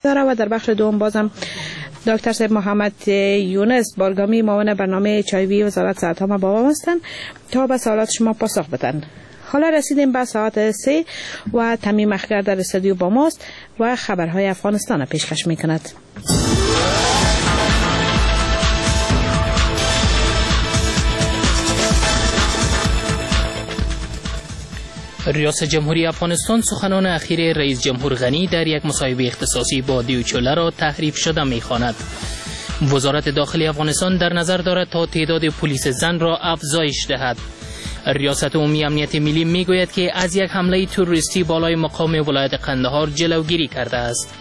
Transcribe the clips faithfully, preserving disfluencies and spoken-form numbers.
داره و در بخش دوم بازم دکتر صاحب محمد یونس بارگامی معاون برنامه چایوی وزارت صحت ما با ما هستند تا به سوالات شما پاسخ بدن. حالا رسیدیم به ساعت سه و تمیم اخگر در استودیو با ماست و خبرهای افغانستان پیشکش میکند. ریاست جمهوری افغانستان سخنان اخیر رئیس جمهور غنی در یک مصاحبه اختصاصی با دیوچوله را تحریف شده می‌خواند. وزارت داخلی افغانستان در نظر دارد تا تعداد پلیس زن را افزایش دهد. ریاست عمومی امنیت ملی میگوید که از یک حمله تروریستی بالای مقام ولایت قندهار جلوگیری کرده است.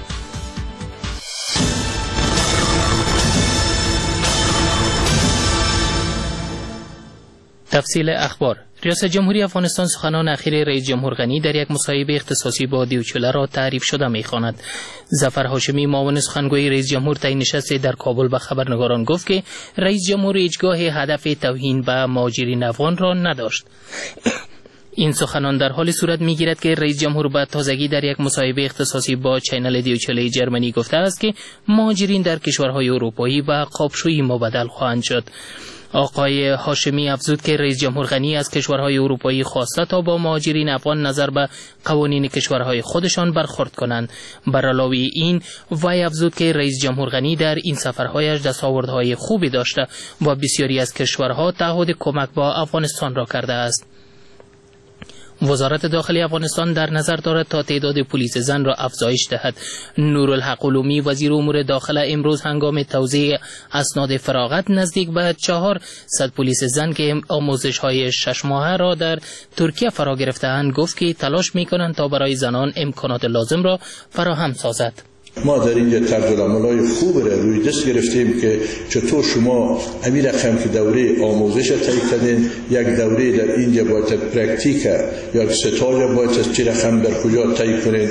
تفصیل اخبار. ریاست جمهوری افغانستان سخنان اخیر رئیس جمهور غنی در یک مصاحبه اختصاصی با دیوچوله را تعریف شده می‌خواند. ظفر هاشمی معاون سخنگوی رئیس جمهور طی نشست در کابل به خبرنگاران گفت که رئیس جمهور هیچگاه هدف توهین به مهاجرین افغان را نداشت. این سخنان در حال صورت می‌گیرد که رئیس جمهور به تازگی در یک مصاحبه اختصاصی با چینل دیوچوله جرمنی گفته است که مهاجرین در کشورهای اروپایی به قابشویی مبدل خواهند شد. آقای هاشمی افزود که رئیس جمهور غنی از کشورهای اروپایی خواسته تا با مهاجرین افغان نظر به قوانین کشورهای خودشان برخورد کنند. بر علاوه این وی افزود که رئیس جمهور غنی در این سفرهایش دستاوردهای خوبی داشته و بسیاری از کشورها تعهد کمک با افغانستان را کرده است. وزارت داخلی افغانستان در نظر دارد تا تعداد پلیس زن را افزایش دهد. نورالحق علومی وزیر امور داخله امروز هنگام توزیع اسناد فراغت نزدیک به چهارصد پلیس زن که آموزش های شش ماهه را در ترکیه فرا گرفته‌اند گفت که تلاش می‌کنند تا برای زنان امکانات لازم را فراهم سازد. ما در اینجا طرزالعمل‌های خوب را روی دست گرفتیم که چطور شما همین رقم که دوره آموزش طی کردین، یک دوره در اینجا باید پرکتیک یا ستاج باید از چه رقم در کجا طی کنین.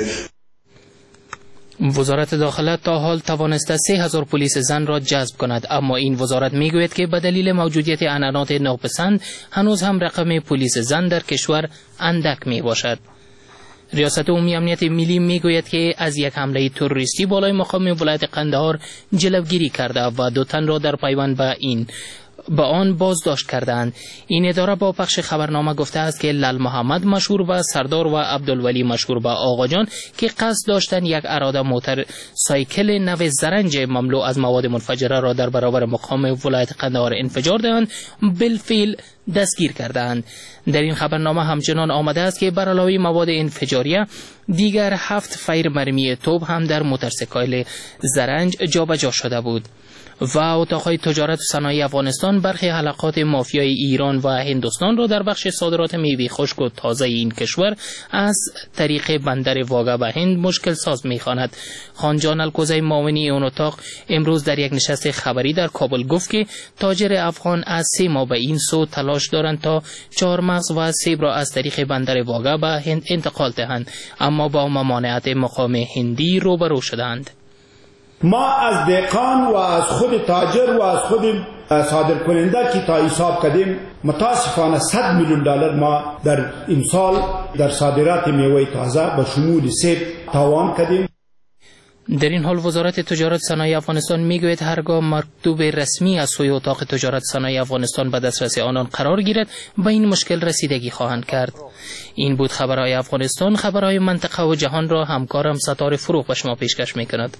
وزارت داخله تا حال توانسته سه هزار پلیس زن را جذب کند، اما این وزارت میگوید که به دلیل موجودیت عنعنات ناپسند هنوز هم رقم پلیس زن در کشور اندک می باشد. ریاست عمومی امنیت ملی میگوید که از یک حمله تروریستی بالای مقام ولایت قندهار جلوگیری کرده و دو تن را در پیوند به این با آن بازداشت کردند. این اداره با پخش خبرنامه گفته است که لال محمد مشهور و سردار و عبدالولی مشهور به آقا جان که قصد داشتند یک اراده موتر سایکل نو زرنج مملو از مواد منفجره را در برابر مقام ولایت قندهار انفجار دهند بالفعل دستگیر کردند. در این خبرنامه همچنان آمده است که بر علاوه مواد انفجاریه دیگر هفت فیر مرمی توپ هم در موتورسیکل زرنج جابجا شده بود. و اتاقهای تجارت و صنایع افغانستان برخی حلقات مافیای ایران و هندوستان را در بخش صادرات میوه خشک و تازه این کشور از طریق بندر واگه به هند مشکل ساز می‌خواند. خانجان الکوزی معاونی اون اتاق امروز در یک نشست خبری در کابل گفت که تاجر افغان از سه ماه به این سو تلاش دارند تا چهارمغز و سیب را از طریق بندر واگه به هند انتقال دهند، اما با ممانعت مقام هندی روبرو شدند. ما از دهقان و از خود تاجر و از خود صادر کننده که تا حساب کردیم متاسفانه صد میلیون دلار ما در این سال در صادرات میوه تازه به شمول سیب تاوان کردیم. در این حال وزارت تجارت صنایع افغانستان میگوید هرگاه مکتوب رسمی از سوی اتاق تجارت صنایع افغانستان به دسترس آنان قرار گیرد به این مشکل رسیدگی خواهند کرد. این بود خبرهای افغانستان. خبرهای منطقه و جهان را همکارم ستاره فروغ به شما پیشکش میکند.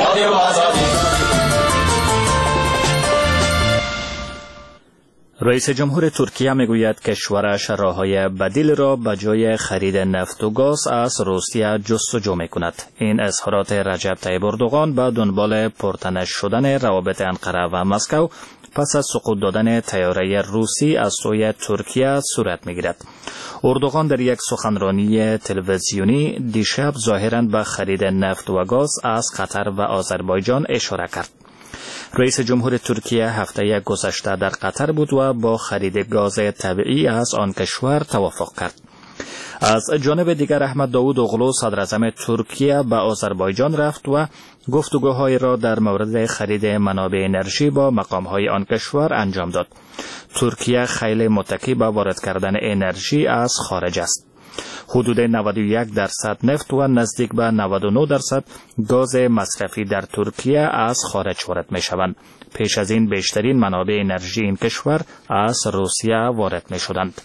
رئیس جمهور ترکیه میگوید کشورش راههای بدیل را به جای خرید نفت و گاز از روسیه جستجو میکند. این اظهارات رجب طیب اردوغان به دنبال پرتنش شدن روابط انقره و مسکو پس از سقوط دادن طیاره روسی از سوی ترکیه صورت میگیرد. اردوغان در یک سخنرانی تلویزیونی دیشب ظاهراً به خرید نفت و گاز از قطر و آذربایجان اشاره کرد. رئیس جمهور ترکیه هفته گذشته در قطر بود و با خرید گاز طبیعی از آن کشور توافق کرد. از جانب دیگر احمد داوود اوغلو صدر اعظم ترکیه به آذربایجان رفت و گفتگوهای را در مورد خرید منابع انرژی با مقامهای آن کشور انجام داد. ترکیه خیلی متکی به وارد کردن انرژی از خارج است. حدود نود و یک درصد نفت و نزدیک به نود و نه درصد گاز مصرفی در ترکیه از خارج وارد می شوند. پیش از این بیشترین منابع انرژی این کشور از روسیه وارد می شدند.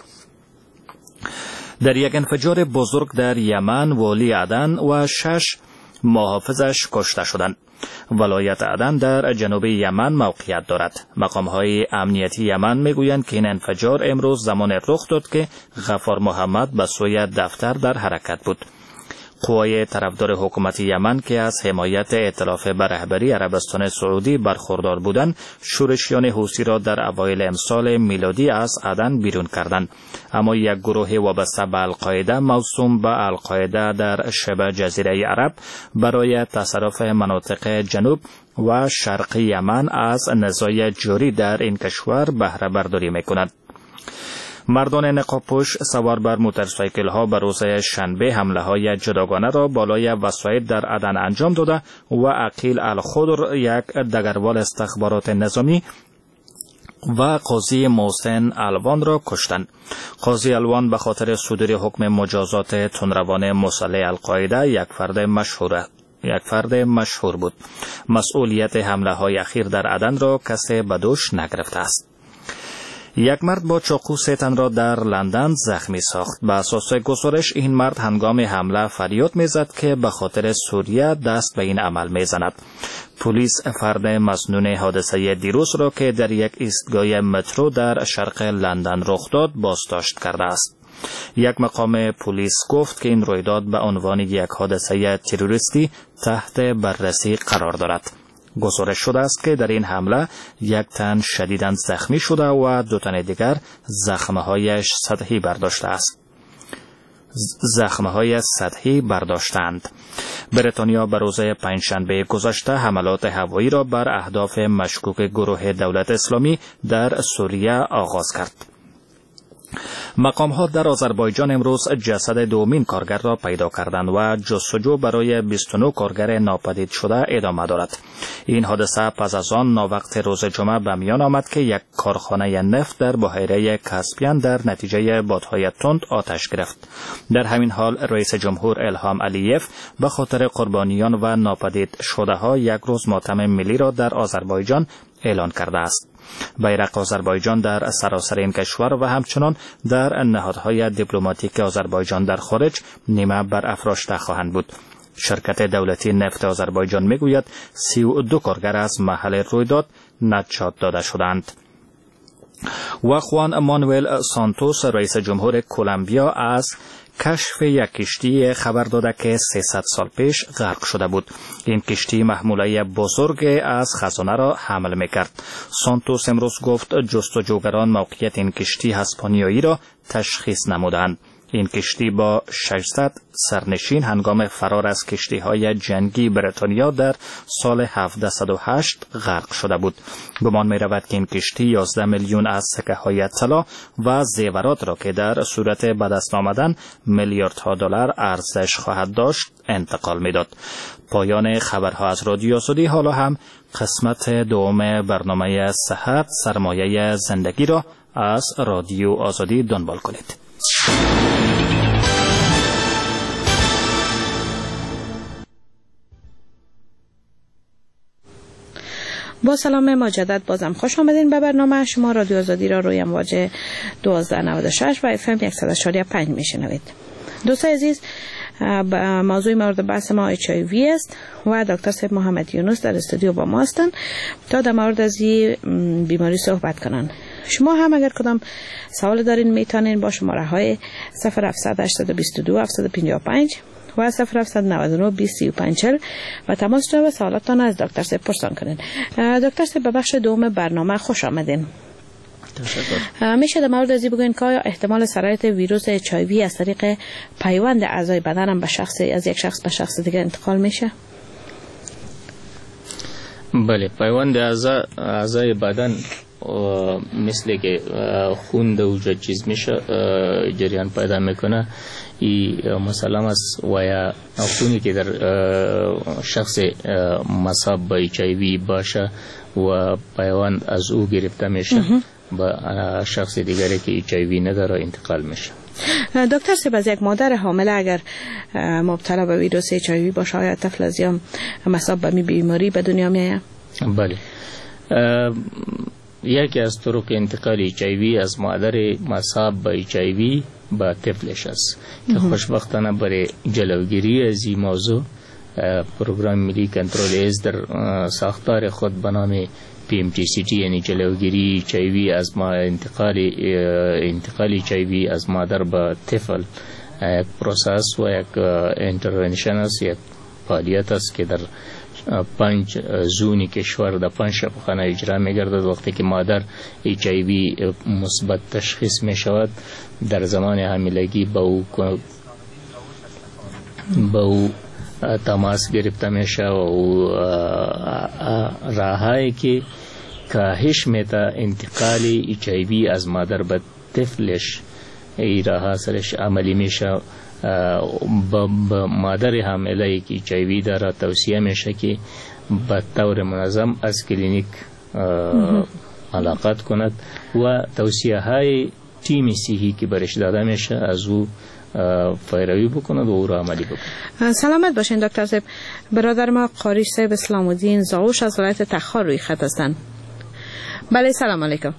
در یک انفجار بزرگ در یمن والی عدن و شش محافظش کشته شدند. ولایت عدن در جنوب یمن موقعیت دارد. مقام‌های امنیتی یمن میگویند که این انفجار امروز زمان رخ داد که غفار محمد به سوی دفتر در حرکت بود. قوای طرفدار حکومت یمن که از حمایت ائتلاف به رهبری عربستان سعودی برخوردار بودند، شورشیان حوثی را در اوایل امسال میلادی از عدن بیرون کردند. اما یک گروه وابسته به القاعده موسوم به القاعده در شبه جزیره عرب برای تصرف مناطق جنوب و شرق یمن از نزاع جاری در این کشور بهره برداری می‌کند. مردان نقاب‌پوش سوار بر موتورسایکل ها به روز شنبه حمله های جداگانه را بالای وسایط در عدن انجام داده و عقیل الخضر، یک دگروال استخبارات نظامی، و قاضی محسن الوان را کشتند. قاضی الوان به خاطر صدور حکم مجازات تندروان مسلح القاعده یک فرد مشهور یک فرد مشهور بود. مسئولیت حمله های اخیر در عدن را کسی به دوش نگرفته است. یک مرد با چاقو سه تن را در لندن زخمی ساخت. به اساس گزارش این مرد هنگام حمله فریاد میزد که به خاطر سوریه دست به این عمل میزند. پلیس فرد مسنون حادثه دیروز را که در یک ایستگاه مترو در شرق لندن رخ داد بازداشت کرده است. یک مقام پلیس گفت که این رویداد به عنوان یک حادثه تروریستی تحت بررسی قرار دارد. گزارش شده است که در این حمله یک تن شدیداً زخمی شده و دو تن دیگر زخمهایش سطحی برداشته است. زخمهای سطحی برداشتند. بریتانیا به روز پنجشنبه گذشته حملات هوایی را بر اهداف مشکوک گروه دولت اسلامی در سوریه آغاز کرد. مقام‌ها در آذربایجان امروز جسد دومین کارگر را پیدا کردند و جستجو برای بیست و نه کارگر ناپدید شده ادامه دارد. این حادثه پس از آن ناوقت روز جمعه به میان آمد که یک کارخانه نفت در بحیره کاسپیان در نتیجه بادهای تند آتش گرفت. در همین حال رئیس جمهور الهام علیف به خاطر قربانیان و ناپدید شده ها یک روز ماتم ملی را در آذربایجان اعلان کرده است. بیرق آذربایجان در سراسر این کشور و همچنان در نهادهای دیپلماتیک آذربایجان در خارج نیمه بر افراشته خواهند بود. شرکت دولتی نفت آذربایجان میگوید سی و دو کارگر از محل رویداد نجات داده شدند. و خوان مانوئل سانتوس رئیس جمهور کلمبیا از کشف یک کشتی خبر داده که سیصد سال پیش غرق شده بود. این کشتی محموله بزرگ از خزانه را حمل میکرد. سانتوس امروز گفت جستجوگران موقعیت این کشتی هسپانیایی را تشخیص نمودند. این کشتی با ششصد سرنشین هنگام فرار از کشتی‌های جنگی بریتانیا در سال هفتصد و هشت غرق شده بود. گمان می‌رود که این کشتی یازده میلیون از سکه‌های طلا و زیورات را که در صورت به دست آمدن میلیاردها دلار ارزش خواهد داشت انتقال می‌داد. پایان خبرها از رادیو آزادی. حالا هم قسمت دوم برنامه صحت سرمایه زندگی را از رادیو آزادی دنبال کنید. با سلام مجدد بازم خوش آمدین به برنامه شما. رادیو آزادی را روی امواج دوازده نود و شش و اف ام صد و چهار و پنج میشنوید. دوستان عزیز، موضوع مورد بحث ما اچ آی وی است و دکتر سید محمد یونس در استودیو با ما هستند تا در مورد از این بیماری صحبت کنند. شما هم اگر کدام سوال دارین میتونین با شماره های صفر هفتصد هشتصد و بیست و دو هفتصد و پنجاه و پنج و صفر هفتصد و نود و نه بیست سی و پنج چهل و تماس جواب سوالاتتان از دکتر سید پرسان کنین. دکتر سید به بخش دوم برنامه خوش آمدین. میشه در مورد از این بگوین که آیا احتمال سرایت ویروس اچ آی وی از طریق پیوند اعضای بدن هم به شخص از یک شخص به شخص دیگه انتقال میشه؟ بله، پیوند اعضا اعضای بدن مثل که خون در وجود چیز میشه جریان پیدا میکنه. این مثلا است و یا خونی که در شخص مصاب به اچ آی وی باشه و پیوند از او گرفته میشه با شخص دیگری که اچ آی وی نداره انتقال میشه. دکتر سب، از یک مادر حامله اگر مبتلا به ویروس اچ آی وی باشه آیا طفل از یا مصاب به بیماری به دنیا میآید؟ بله. یکی از طرق انتقال اچ آی وی از مادر مصاب به اچ آی وی به طفلش است که خوشبختانه برای جلوگیری از این موضوع پروگرام ملی کنترل ایدز در ساختار خود به نام پی ام تی سی تی یعنی جلوگیری اچ آی وی از ما انتقال انتقال اچ آی وی از مادر به طفل یک پروسس و یک انترونشن است، یک فعالیت است که در پنج زونی کشور در پنج شفاخانه اجرا می‌گردد. وقتی که مادر اچ آی وی مثبت تشخیص می شود در زمان حاملگی با او با او تماس گرفته میشه و او راهایی که کاهش میده انتقال اچ آی وی از مادر به طفلش ای راه سرش عملی میشه. با مادر حامله که اچ آی وی داره توصیه میشه که به طور منظم از کلینیک ملاقات کند و توصیه های تیم صحی که برش داده میشه از او پیروی بکند و او را عملی بکند. سلامت باشین دکتر صاحب. برادر ما قاری صاحب اسلام الدین زاوش از ولایت تخار روی خط هستند. بله سلام علیکم.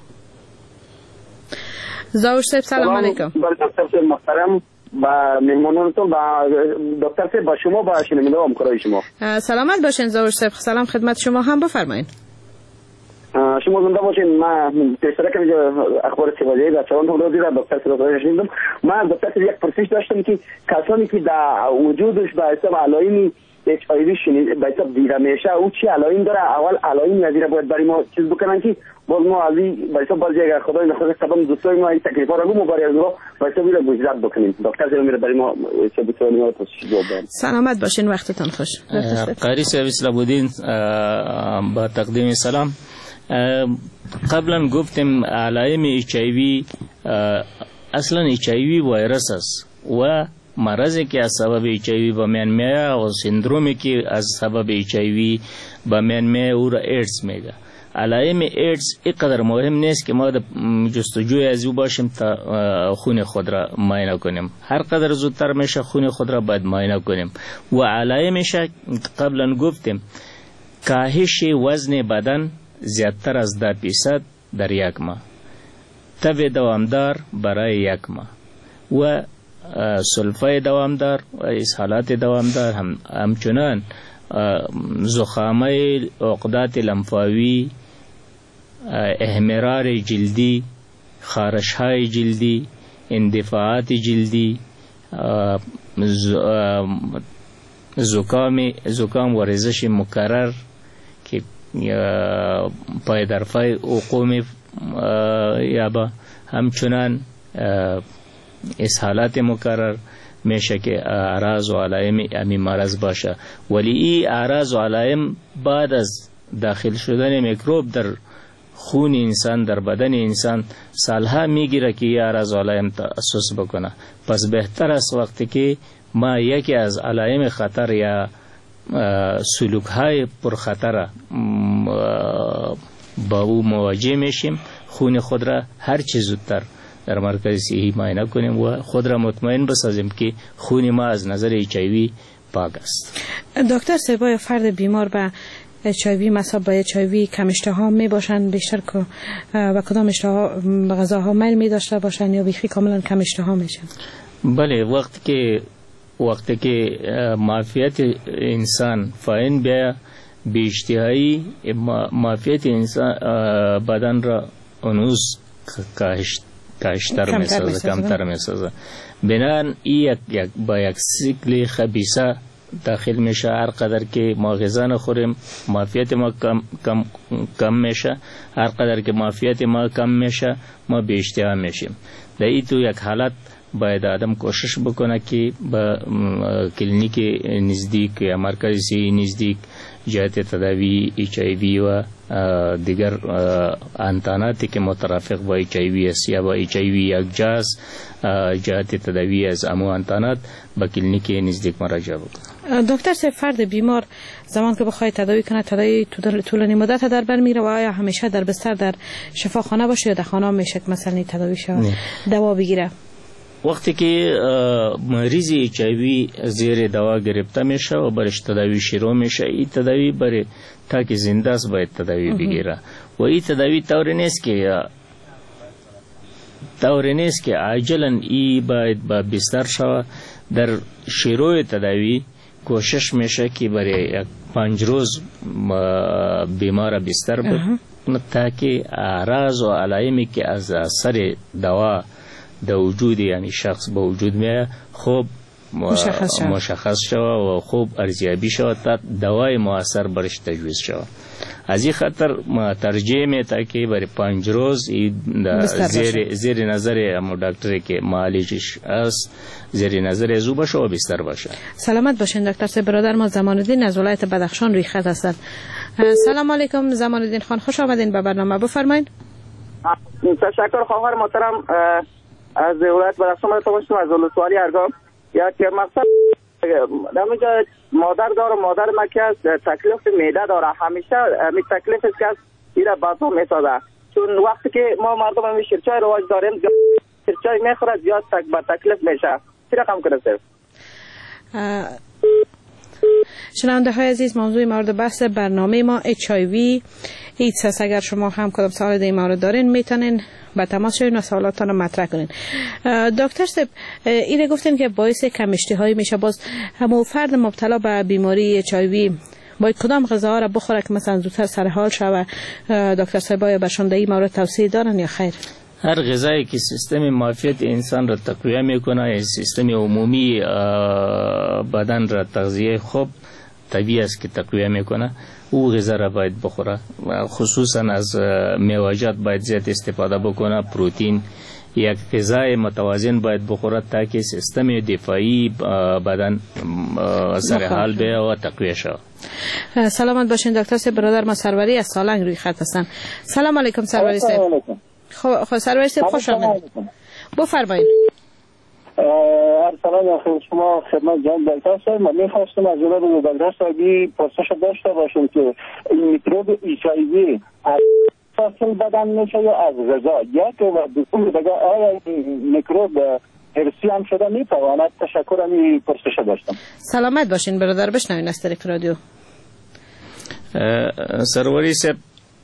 زاوش صاحب سلام علیکم. بله دکتر صاحب محترم با مهمانانتون با دکتر صاحب با شما با شنونده و همکارای شما. سلامت باشین زاوش صاحب. سلام خدمت شما هم، بفرمایید. شما زنده باشین. ما پیشتر که اخبار سوازی در چند تا دیدم دکتر صاحب شنیدم. ما دکتر صاحب یک پرسش داشتم که کسانی که در وجودش به حساب علائم اچ آی وی شنید به حساب دیده میشه او چی علائم داره؟ اول علائم از این باید برای ما چیز بکنن که باز ما از این به حساب باز اگر خدای نخواسته قدم دوستای ما این تکلیفا رو گم برای از رو به حساب رو گزارش بکنیم. دکتر صاحب میره برای ما چه بتونیم ما پرسش جواب بدیم. سلامت باشین، وقتتون خوش. قاری صاحب اسلام الدین با تقدیم سلام. قبلا گفتم علائم اچ آی وی اصلا اچ آی وی ویروس است و مرضی که از سبب اچ آی وی به میان میاد و سندرومی که از سبب اچ آی وی به میان میاد او را ایدز میگه. علائم ایدز اینقدر مهم نیست که ما جستجوی از او باشیم تا خون خود را معاینه کنیم. هر قدر زودتر میشه خون خود را باید معاینه کنیم و علائمش قبلا گفتیم کاهش وزن بدن زیادتر از ده درصد در یک ماه، تب دوامدار برای یک ماه و سلفه دوامدار و اسهالات دوامدار هم همچنان زخامه عقدات لمفاوی، احمرار جلدی، خارش های جلدی، اندفاعات جلدی، زکام زکام و ریزش مکرر که پای در پای عقوم یا با همچنان اسهالات مکرر میشه که اعراض و علائم امی مرض باشه. ولی این اعراض و علائم بعد از داخل شدن میکروب در خون انسان در بدن انسان سالها میگیره که این اعراض و علائم تأسس بکنه. پس بهتر است وقتی که ما یکی از علائم خطر یا سلوک های پرخطر با او مواجه میشیم خون خود را هر چه زودتر در مرکز صحی معاینه کنیم و خود را مطمئن بسازیم که خون ما از نظر اچ آی وی پاک است. دکتر سبای فرد بیمار به اچ آی وی مصاب به اچ آی وی کم اشتها می باشند بیشتر که و کدام اشتها غذاها میل می داشته باشند یا بیخی کاملا کم اشتها میشن؟ بله وقتی که وقتی که معافیت انسان فاین بیا بی اشتهایی معافیت انسان بدن را اونوز کاهش کاهشتر میسازه کمتر میسازه. بنان این یک با یک سیکل خبیثه داخل میشه. هر قدر که ما غذا نخوریم معافیت ما کم کم کم میشه، هر قدر که معافیت ما کم میشه ما بی اشتها میشیم. در این تو یک حالت باید آدم کوشش بکنه که با کلینیک نزدیک یا مرکز صحی نزدیک جهت تداوی اچ آی وی و دیگر انتاناتی که مترافق با اچ آی وی است یا با اچ آی وی یک جاز جهت تداوی از امو انتانات با کلینیک نزدیک مراجعه بکنه. دکتر صاحب فرد بیمار زمان که بخواد تداوی کنه تداوی طولانی مدت در بر میره و آیا همیشه در بستر در شفاخانه باشه یا در خانه میشه که مثلا تداوی شود دوا بگیره؟ وقتی که مریض اچ آی وی زیر دوا گرفته میشه و برش تداوی شروع میشه، این تداوی برای تا که زنده است باید تداوی بگیره و این تداوی طوری نیست که طوری نیست که عاجلا ای باید با بستر شود. در شروع تداوی کوشش میشه که برای یک پنج روز بیمار بستر بود تا که اعراض و علائمی که از اثر دوا در وجود یعنی شخص به وجود میاد خوب مشخص شود مشخص شود و خوب ارزیابی شود تا دوای مؤثر برش تجویز شود. از این خاطر ما ترجیح میده که برای پنج روز زیر زیر نظر امو دکتری که معالجش است زیر نظر از او باشه و بستر باشه. سلامت باشین دکتر صاحب. برادر ما زمان الدین از ولایت بدخشان روی خط هستند. سلام علیکم زمان الدین خان، خوش آمدین به برنامه، بفرمایید. تشکر خواهر محترم از ولایت بدخشان. من توشتم از ولسوالی ارگام. یک مقصد نمیجا مادر داره، مادر ما که تکلیف میده داره، همیشه می تکلیف است که ایره باتو میسازه، چون وقتی که ما مردم همی شیرچای رواج داریم شیرچای میخوره زیاد تک با تکلیف میشه. چی رقم کنه سر؟ شنونده های عزیز، موضوع مورد بحث برنامه ما اچ آی وی ایدز است. اگر شما هم کدام سوال در این مورد دارین میتونین با تماس شوین و سوالاتتان رو مطرح کنین. دکتر صاحب اینه گفتین که باعث کم اشتهایی میشه، باز همو فرد مبتلا به بیماری اچ آی وی باید کدام غذاها را بخوره که مثلا زودتر سر حال شوه؟ دکتر صاحب آیا برشان در این مورد توصیه دارن یا خیر؟ هر غذایی که سیستم معافیت انسان را تقویت میکنه یا سیستم عمومی بدن را تغذیه خوب طبیعی است که تقویت میکنه، او غذا را باید بخوره. خصوصا از میوه‌جات باید زیاد استفاده بکنه. پروتئین یک غذای متوازن باید بخوره تا که سیستم دفاعی بدن سر حال بیه و تقویت شود. سلامت باشین دکتر صاحب. برادر ما سروری از سالنگ روی خط هستن. سلام علیکم سروری صاحب. خب سروری صاحب خوش آمدید، بفرمایید. سلام خیلی شما خدمت جناب دکتر صاحب. من می‌خواستم از جناب دکتر صاحبی پرسش داشته باشم که این میکروب ایچ آی وی از فاصل بدن میشه یا از غذا؟ یک و دوم دیگه آیا این میکروب ارثی هم شده میتواند؟ تشکر. می پرسش داشتم. سلامت باشین برادر، بشنوین از طریق رادیو. سروری صاحب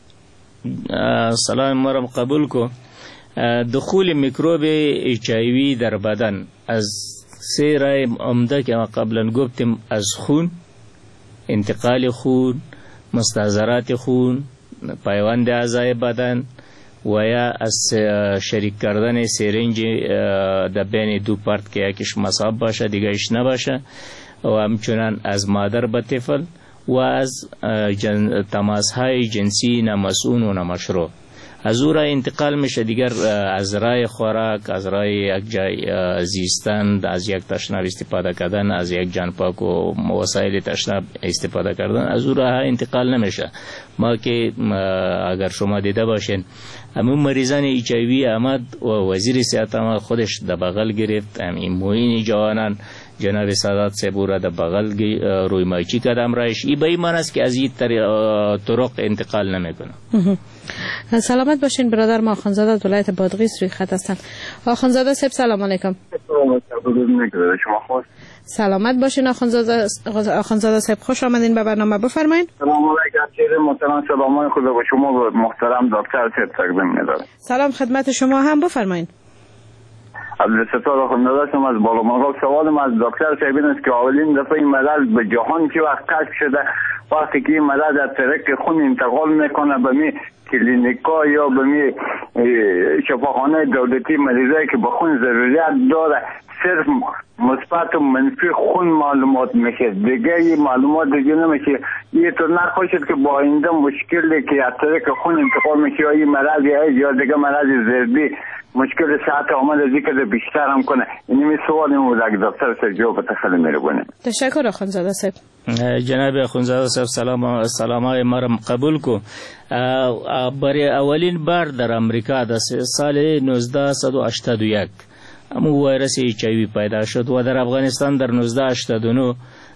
سلام مرم قبول کو. دخول میکروب اچ آی وی در بدن از سه راه عمده که ما قبلا گفتیم، از خون، انتقال خون، مستحضرات خون، پیوند اعضای بدن و یا از شریک کردن سرنج در بین دو پارت که یکیش مصاب باشه دیگهش نباشه، و همچنان از مادر به طفل و از جن... تماس های جنسی نامسئول و نامشروع. از او را انتقال میشه دیگر از رای خوراک، از رای یک جای زیستن، از یک تشناب استفاده کردن، از یک جان پاک و وسایل تشناب استفاده کردن، از او را انتقال نمیشه. ما که اگر شما دیده باشین همون مریضان ایچ آی وی آمد و وزیر صحت آمد خودش در بغل گرفت، همین معین جوانان جناب سادات صاحب را در بغل روی مایچی کردم رایش. ای به این معنی است که از این طرق انتقال نمیکنه. سلامت باشین برادر ما آخوندزاده ولایت بادغیس روی خط هستن. آخوندزاده صاحب سلام علیکم. سلامت باشین آخوندزاده آخوندزاده صاحب، خوش آمدین به برنامه، بفرمایید. سلام علیکم چیز محترم، سلام خدا به شما محترم دکتر صاحب تقدیم می‌دارم. سلام خدمت شما هم، بفرمایید. عبدالستار آخوندزاده هستم از بالامرغ. سوالم از دکتر صاحب این است که اولین دفعه این مرض به جهان که وقت کشف شده، وقتی که این مرض از طریق خون انتقال میکنه به می کلینیکا یا به می شفاخانه دولتی، مریضایی که به خون ضروریت داره صرف مثبت و منفی خون معلومات میشه، دیگه این معلومات دیگه نمیشه. یه طور نخواهد که با آینده مشکلی که از طریق خون انتقال میشه یا این مرض یا دیگه مرض زردی مشکل صحت آمد از اینکه بیشتر هم کنه. این می سوال این بود اگه دکتر صاحب جواب خیلی میرگونه. تشکر آخوندزاده صاحب. جناب آخوندزاده صاحب سلام سلام های مرم قبول کو. برای اولین بار در امریکا در سال نوزده صد و هشتاد و یک همون ویروس ایچ آی وی پیدا شد و در افغانستان در نوزده هشتاد و نه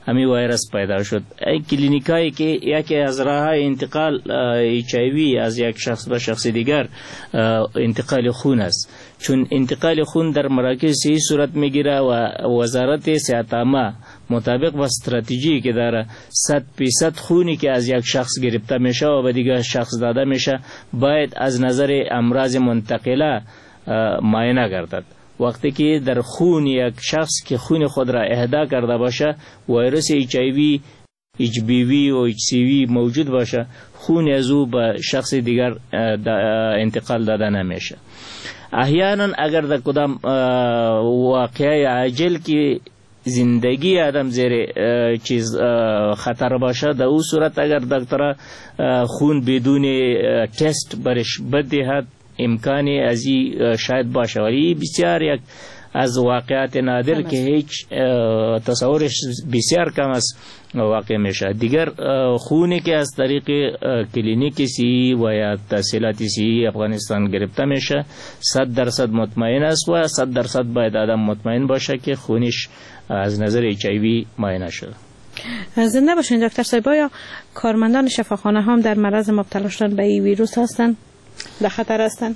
همین ویروس پیدا شد. این کلینیکایی که یکی از راه انتقال اچ آی وی از یک شخص به شخص دیگر انتقال خون است، چون انتقال خون در مراکز صحی صورت میگیره و وزارت صحت عامه مطابق با استراتژی که داره صد فیصد خونی که از یک شخص گرفته میشه و به دیگر شخص داده میشه باید از نظر امراض منتقله معاینه گردد. وقتی که در خون یک شخص که خون خود را اهدا کرده باشه ویروس اچ آی وی، اچ بی وی و اچ سی وی موجود باشه، خون از او به شخص دیگر انتقال داده نمیشه. احیانا اگر در کدام واقعه عاجل که زندگی آدم زیر چیز خطر باشه، در او صورت اگر دکتر خون بدون تست برش بدهد امکانی از این شاید باشه، ولی بسیار یک از واقعات نادر که هیچ تصورش بسیار کم است واقع میشه. دیگر خونی که از طریق کلینیک سی و یا تحصیلات سی افغانستان گرفته میشه صد درصد مطمئن است و صد درصد باید آدم مطمئن باشه که خونش از نظر اچ آی وی معاینه شده. زنده باشین دکتر صاحب. آیا کارمندان شفاخانه هم در معرض مبتلا شدن به این ویروس هستند؟ در خطر هستند؟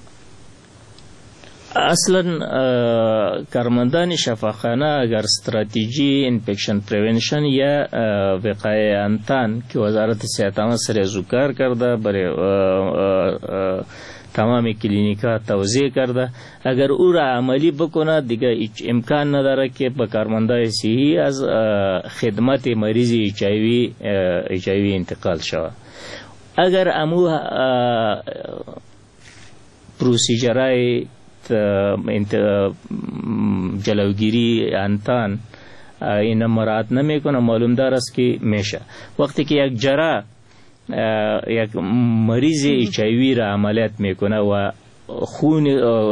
اصلا کارمندان شفاخانه اگر استراتژی انفکشن پریونشن یا وقایه انتان که وزارت صحت عامه سر از کار کرده برای تمام کلینیکا توزیع کرده، اگر او را عملی بکنه دیگه هیچ امکان نداره که به کارمندای صحی از خدمت مریض اچ آی وی اچ آی وی انتقال شود. اگر امو پروسیجرهای جلوگیری انتان این مراعات نمیکنه معلوم دار است که میشه. وقتی که یک جراح یک مریض اچ آی وی را عملیات میکنه و خون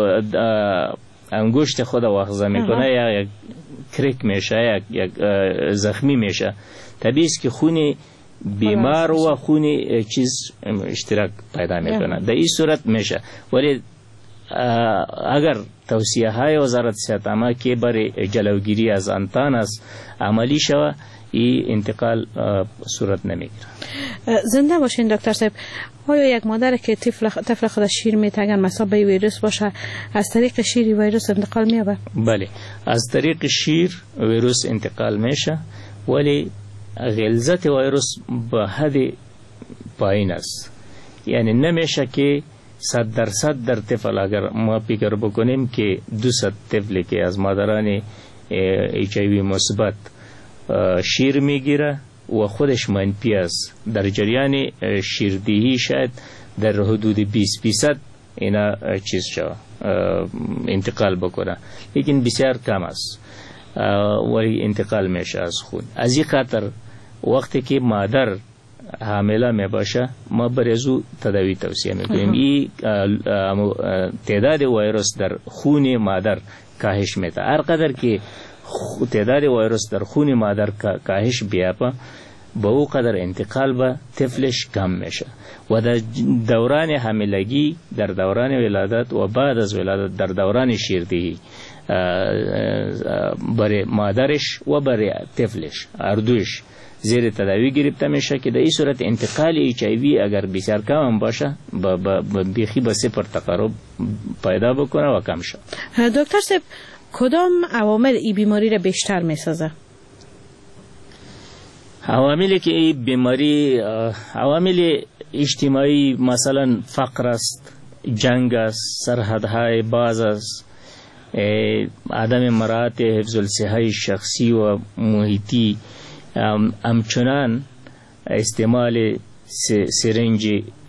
انگشت خود واخذ میکنه یا یک کرک میشه یک زخمی میشه، طبیعی است که خون بیمار و خون چیز اشتراک پیدا میکنه. در این صورت میشه. ولی اگر توصیه های وزارت صحت عامه که برای جلوگیری از انتان است عملی شود این انتقال صورت نمیگیره. زنده باشین دکتر صاحب. آیا یک مادر که طفل طفل خود شیر میتگن مصاب به ویروس باشه از طریق شیر ویروس انتقال میابه؟ بله، از طریق شیر ویروس انتقال میشه، ولی غلظت ویروس به حد پایین است. یعنی نمیشه که صد درصد در طفل اگر ما فکر بکنیم که دوصد طفلی که از مادران اچ آی وی مثبت شیر میگیره و خودش منفی است، در جریان شیردهی شاید در حدود بیست فیصد اینا چیز شود انتقال بکنه، لیکن بسیار کم است ولی انتقال میشه از خون. از این خاطر وقتی که مادر حامله می باشه ما برزو تداوی توصیه میکنیم. این تعداد ویروس در خون مادر کاهش میده. هر قدر که تعداد ویروس در خون مادر کاهش بیابه به او قدر انتقال به طفلش کم میشه و در دوران حاملگی، در دوران ولادت و بعد از ولادت در دوران شیردهی برای مادرش و برای طفلش هر دوش زیر تداوی گرفته میشه که در این صورت انتقال اچ آی وی اگر بسیار کم باشه بیخی به صفر تقارب پیدا بکنه و کم شد. دکتر صاحب کدام عوامل این بیماری را بیشتر میسازه؟ عواملی که این بیماری عوامل اجتماعی مثلا فقر است، جنگ است، سرحدهای باز است، عدم مراعات حفظ الصحه شخصی و محیطی، همچنان استعمال سرنج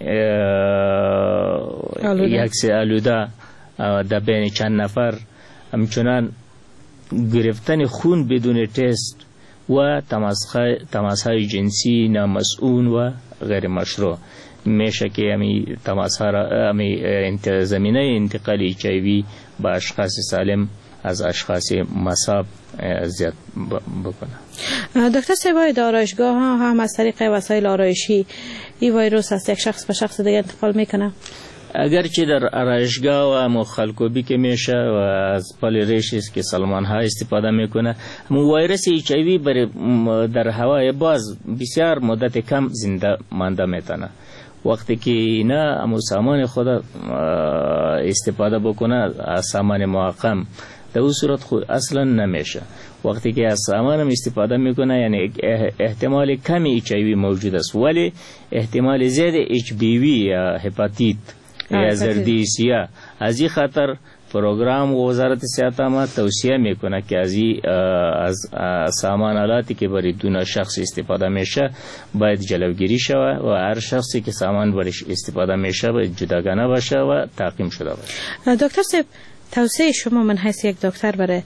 یک آلوده در بین چند نفر، همچنان گرفتن خون بدون تست و تماس‌های جنسی نامسئول و غیر مشروع میشه که همی تماس‌ها را همی زمینه انتقال اچ آی وی با اشخاص سالم از اشخاص مصاب زیاد بکنه. دکتر صاحب آرایشگاه ها هم از طریق وسایل آرایشی این ویروس از یک شخص به شخص دیگه انتقال میکنه؟ اگرچه در آرایشگاه و مخالکوبی که میشه و از پالیریش است که سلمان ها استفاده میکنه، اما ویروس ایچ آی وی در هوای باز بسیار مدت کم زنده مانده میتونه. وقتی که اینا امو سامان خود استفاده بکنه از سامان معقم، در اون صورت خود اصلا نمیشه. وقتی که از سامان استفاده میکنه یعنی احتمال کمی ایچ آی وی موجود است، ولی احتمال زیاد اچ بی وی یا هپاتیت یا زردیسیا، از این خاطر پروگرام وزارت صحت عامه توصیه میکنه که از از سامان آلاتی که برای دو شخص استفاده میشه باید جلوگیری شود و هر شخصی که سامان برایش استفاده میشه باید جداگانه باشه و تعقیم شده باشه. دکتر صاحب، توصیه شما من حیث یک دکتر برای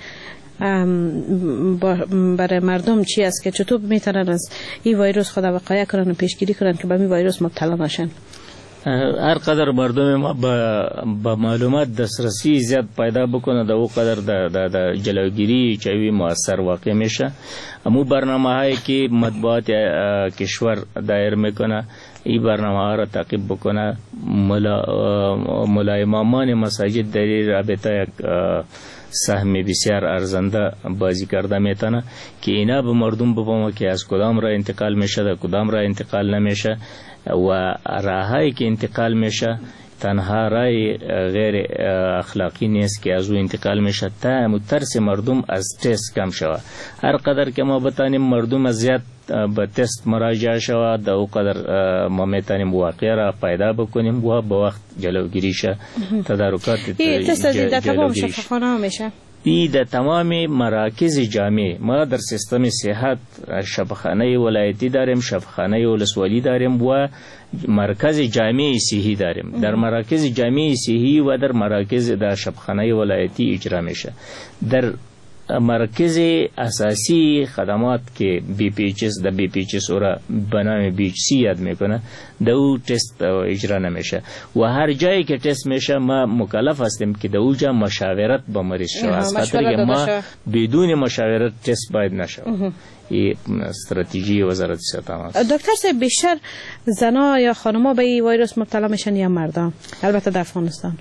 برای مردم چی است که چطور میتونن از این ویروس خود وقایه کنن و پیشگیری کنن که به این ویروس مبتلا نشن؟ هر قدر مردم ما با معلومات دسترسی زیاد پیدا بکنه در او قدر در جلوگیری چوی مؤثر واقع میشه. امو برنامه هایی که مطبوعات کشور دایر میکنه این برنامه ها را تعقیب بکنه. ملا ملا امامان مساجد در رابطه یک سهم بسیار ارزنده بازی کرده میتونه که اینا به مردم بفهمه که از کدام را انتقال میشه در کدام را انتقال نمیشه و راهایی که انتقال میشه تنها رای غیر اخلاقی نیست که از او انتقال میشه تا مترس مردم از تست کم شود. هر قدر که ما بتانیم مردم از زیاد به تست مراجعه شود در او قدر ما میتونیم واقعه را پیدا بکنیم و به وقت جلوگیری شه تدارکات جلوگیری شه. میشه ای در تمام مراکز جامع ما در سیستم صحت شفاخانه ولایتی داریم، شفاخانه ولسوالی داریم و مرکز جامع صحی داریم. در مراکز جامع صحی و در مراکز در شفاخانه ولایتی اجرا میشه. در مرکز اساسی خدمات که بی پی ایچ اس در بی پی ایچ اس را به نام بی ایچ سی یاد میکنه در او تست اجرا نمیشه و هر جایی که تست میشه ما مکلف هستیم که در اوجا مشاورت با مریض شود، از خاطر که ما بدون مشاورت تست باید نشه. این استراتژی وزارت صحت عامه. دکتر صاحب، بیشتر زنا یا خانما به این ویروس مبتلا میشن یا مردان؟ البته در افغانستان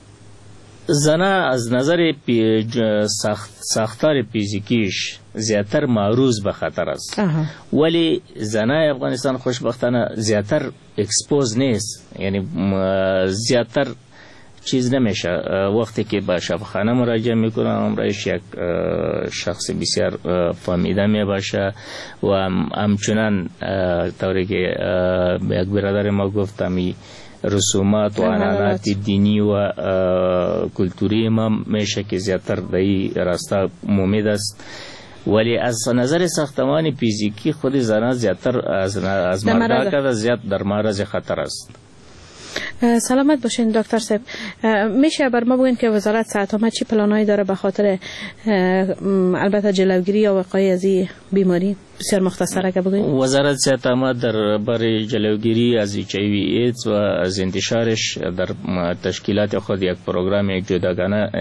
زنا از نظر پی سخت ساختار فیزیکیش زیاتر معروض به خطر است. آها. ولی زنای افغانستان خوشبختانه زیاتر اکسپوز نیست، یعنی زیاتر چیز نمیشه. وقتی که به شفاخانه مراجعه میکنه امرایش یک شخص بسیار فهمیده می باشه و همچنان طوری که یک برادر ما گفت همی رسومات و عنعنات دینی و کلتوری ما میشه که زیادتر دایی راستا مومید است. ولی از نظر ساختمان فیزیکی خود زنان زیادتر از, از مرده که زیاد در معرض خطر است. سلامت باشین دکتر صاحب. میشه بر ما بگوین که وزارت صحت عامه چی پلانایی داره به خاطر البته جلوگیری یا وقایع از این بیماری؟ بسیار مختصر اگه بگوین. وزارت صحت عامه در برای جلوگیری از ایچ آی وی ایدز و از انتشارش در تشکیلات خود یک پروگرام یک جداگانه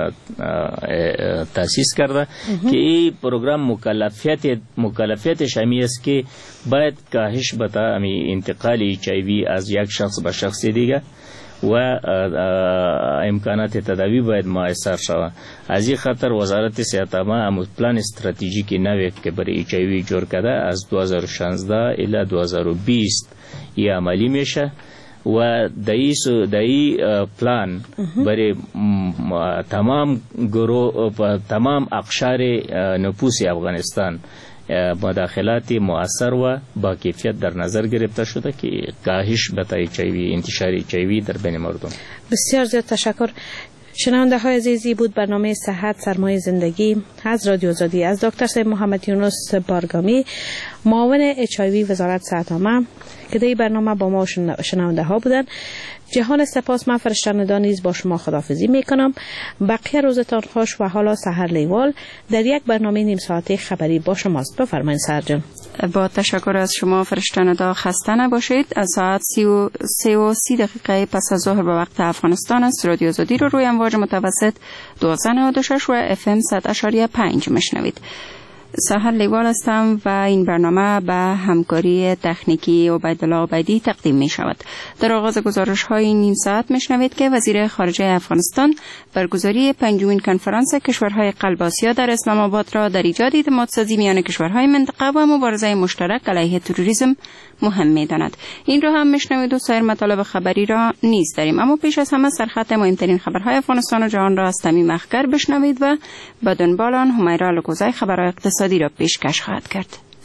تأسیس کرده که این پروگرام مکلفیت مکلفیتش همی است که باید کاهش بتا همی انتقال ایچ آی وی از یک شخص به شخص دیگه و امکانات تداوی باید میسر شود. از این خاطر وزارت صحت عامه هم پلان استراتژیک نوی که برای ایچ آی وی جور کرده از دو هزار و شانزده الی دو هزار و بیست ی عملی میشه و دایی دایی پلان برای تمام گروه تمام اقشار نفوس افغانستان مداخلات مؤثر و با کیفیت در نظر گرفته شده که کاهش بتا ایچ آی وی انتشار ایچ آی وی در بین مردم. بسیار زیاد تشکر. شنونده های عزیزی بود برنامه صحت سرمایه زندگی از رادیو آزادی از دکتر صاحب محمد یونس بارگامی، معاون اچ آی وی وزارت صحت عامه که در این برنامه با ما شنونده ها بودن. جهان سپاس. من فرشته‌ندا نیز با شما خداحافظی میکنم. بقیه روزتان خوش و حالا سحر لیوال در یک برنامه نیم ساعته خبری با شماست. بفرمایید سرجان. با تشکر از شما فرشته‌ندا، خسته نباشید. از ساعت سی و سه و سی دقیقه پس از ظهر به وقت افغانستان است. رادیو آزادی رو روی امواج متوسط دوازده نود و شش و اف ام صد و پنج مشنوید. سحر لیوال هستم و این برنامه به همکاری تکنیکی عبیدالله عبیدی تقدیم می شود. در آغاز گزارش های نیم ساعت می شنوید که وزیر خارجه افغانستان برگزاری پنجمین کنفرانس کشورهای قلب آسیا در اسلام آباد را در ایجاد اعتماد سازی میان کشورهای منطقه و مبارزه مشترک علیه تروریسم مهم می داند. این را هم می شنوید و سایر مطالب خبری را نیز داریم. اما پیش از همه سرخط مهمترین خبرهای افغانستان و جهان را از تمیم اخگر بشنوید و به دنبال آن همیرا الکوزی خبرهای اقتصادی را پیشکش خواهد کرد.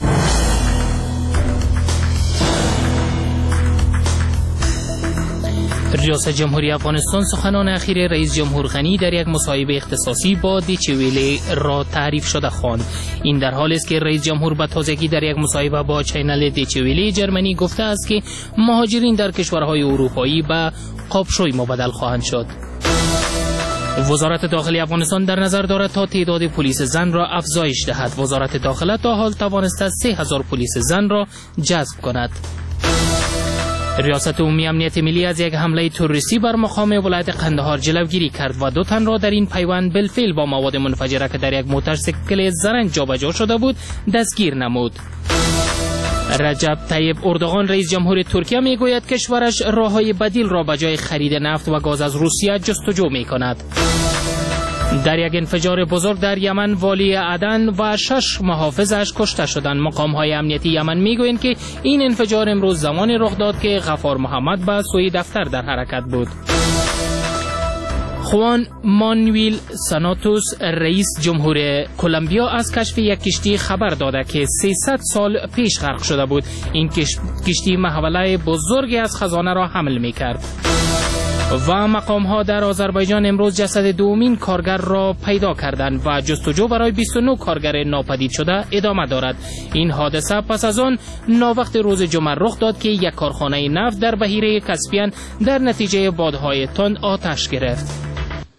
ریاست جمهوری افغانستان سخنان اخیر رئیس جمهور غنی در یک مصاحبه اختصاصی با دیچه ویله را تعریف شده خواند. این در حالی است که رئیس جمهور به تازگی در یک مصاحبه با چینل دیچه ویله جرمنی گفته است که مهاجرین در کشورهای اروپایی به قابشوی مبدل خواهند شد. وزارت داخلی افغانستان در نظر دارد تا تعداد پلیس زن را افزایش دهد. وزارت داخله تا حال توانسته سه هزار پلیس زن را جذب کند. ریاست عمومی امنیت ملی از یک حمله تروریستی بر مقام ولایت قندهار جلوگیری کرد و دو تن را در این پیوند بالفعل با مواد منفجره که در یک موتورسیکل زرنگ جابجا شده بود دستگیر نمود. رجب طیب اردوغان رئیس جمهور ترکیه میگوید کشورش راههای بدیل را به جای خرید نفت و گاز از روسیه جستجو میکند. در یک انفجار بزرگ در یمن والی عدن و شش محافظش کشته شدند. مقام‌های امنیتی یمن میگویند که این انفجار امروز زمانی رخ داد که غفار محمد به سوی دفتر در حرکت بود. خوان مانویل ساناتوس رئیس جمهور کلمبیا از کشف یک کشتی خبر داده که سیصد سال پیش غرق شده بود. این کشتی محوله بزرگی از خزانه را حمل می‌کرد. و مقام ها در آذربایجان امروز جسد دومین کارگر را پیدا کردند و جستجو برای بیست و نه کارگر ناپدید شده ادامه دارد. این حادثه پس از آن ناوقت روز جمعه رخ داد که یک کارخانه نفت در بحیره کاسپین در نتیجه بادهای تند آتش گرفت.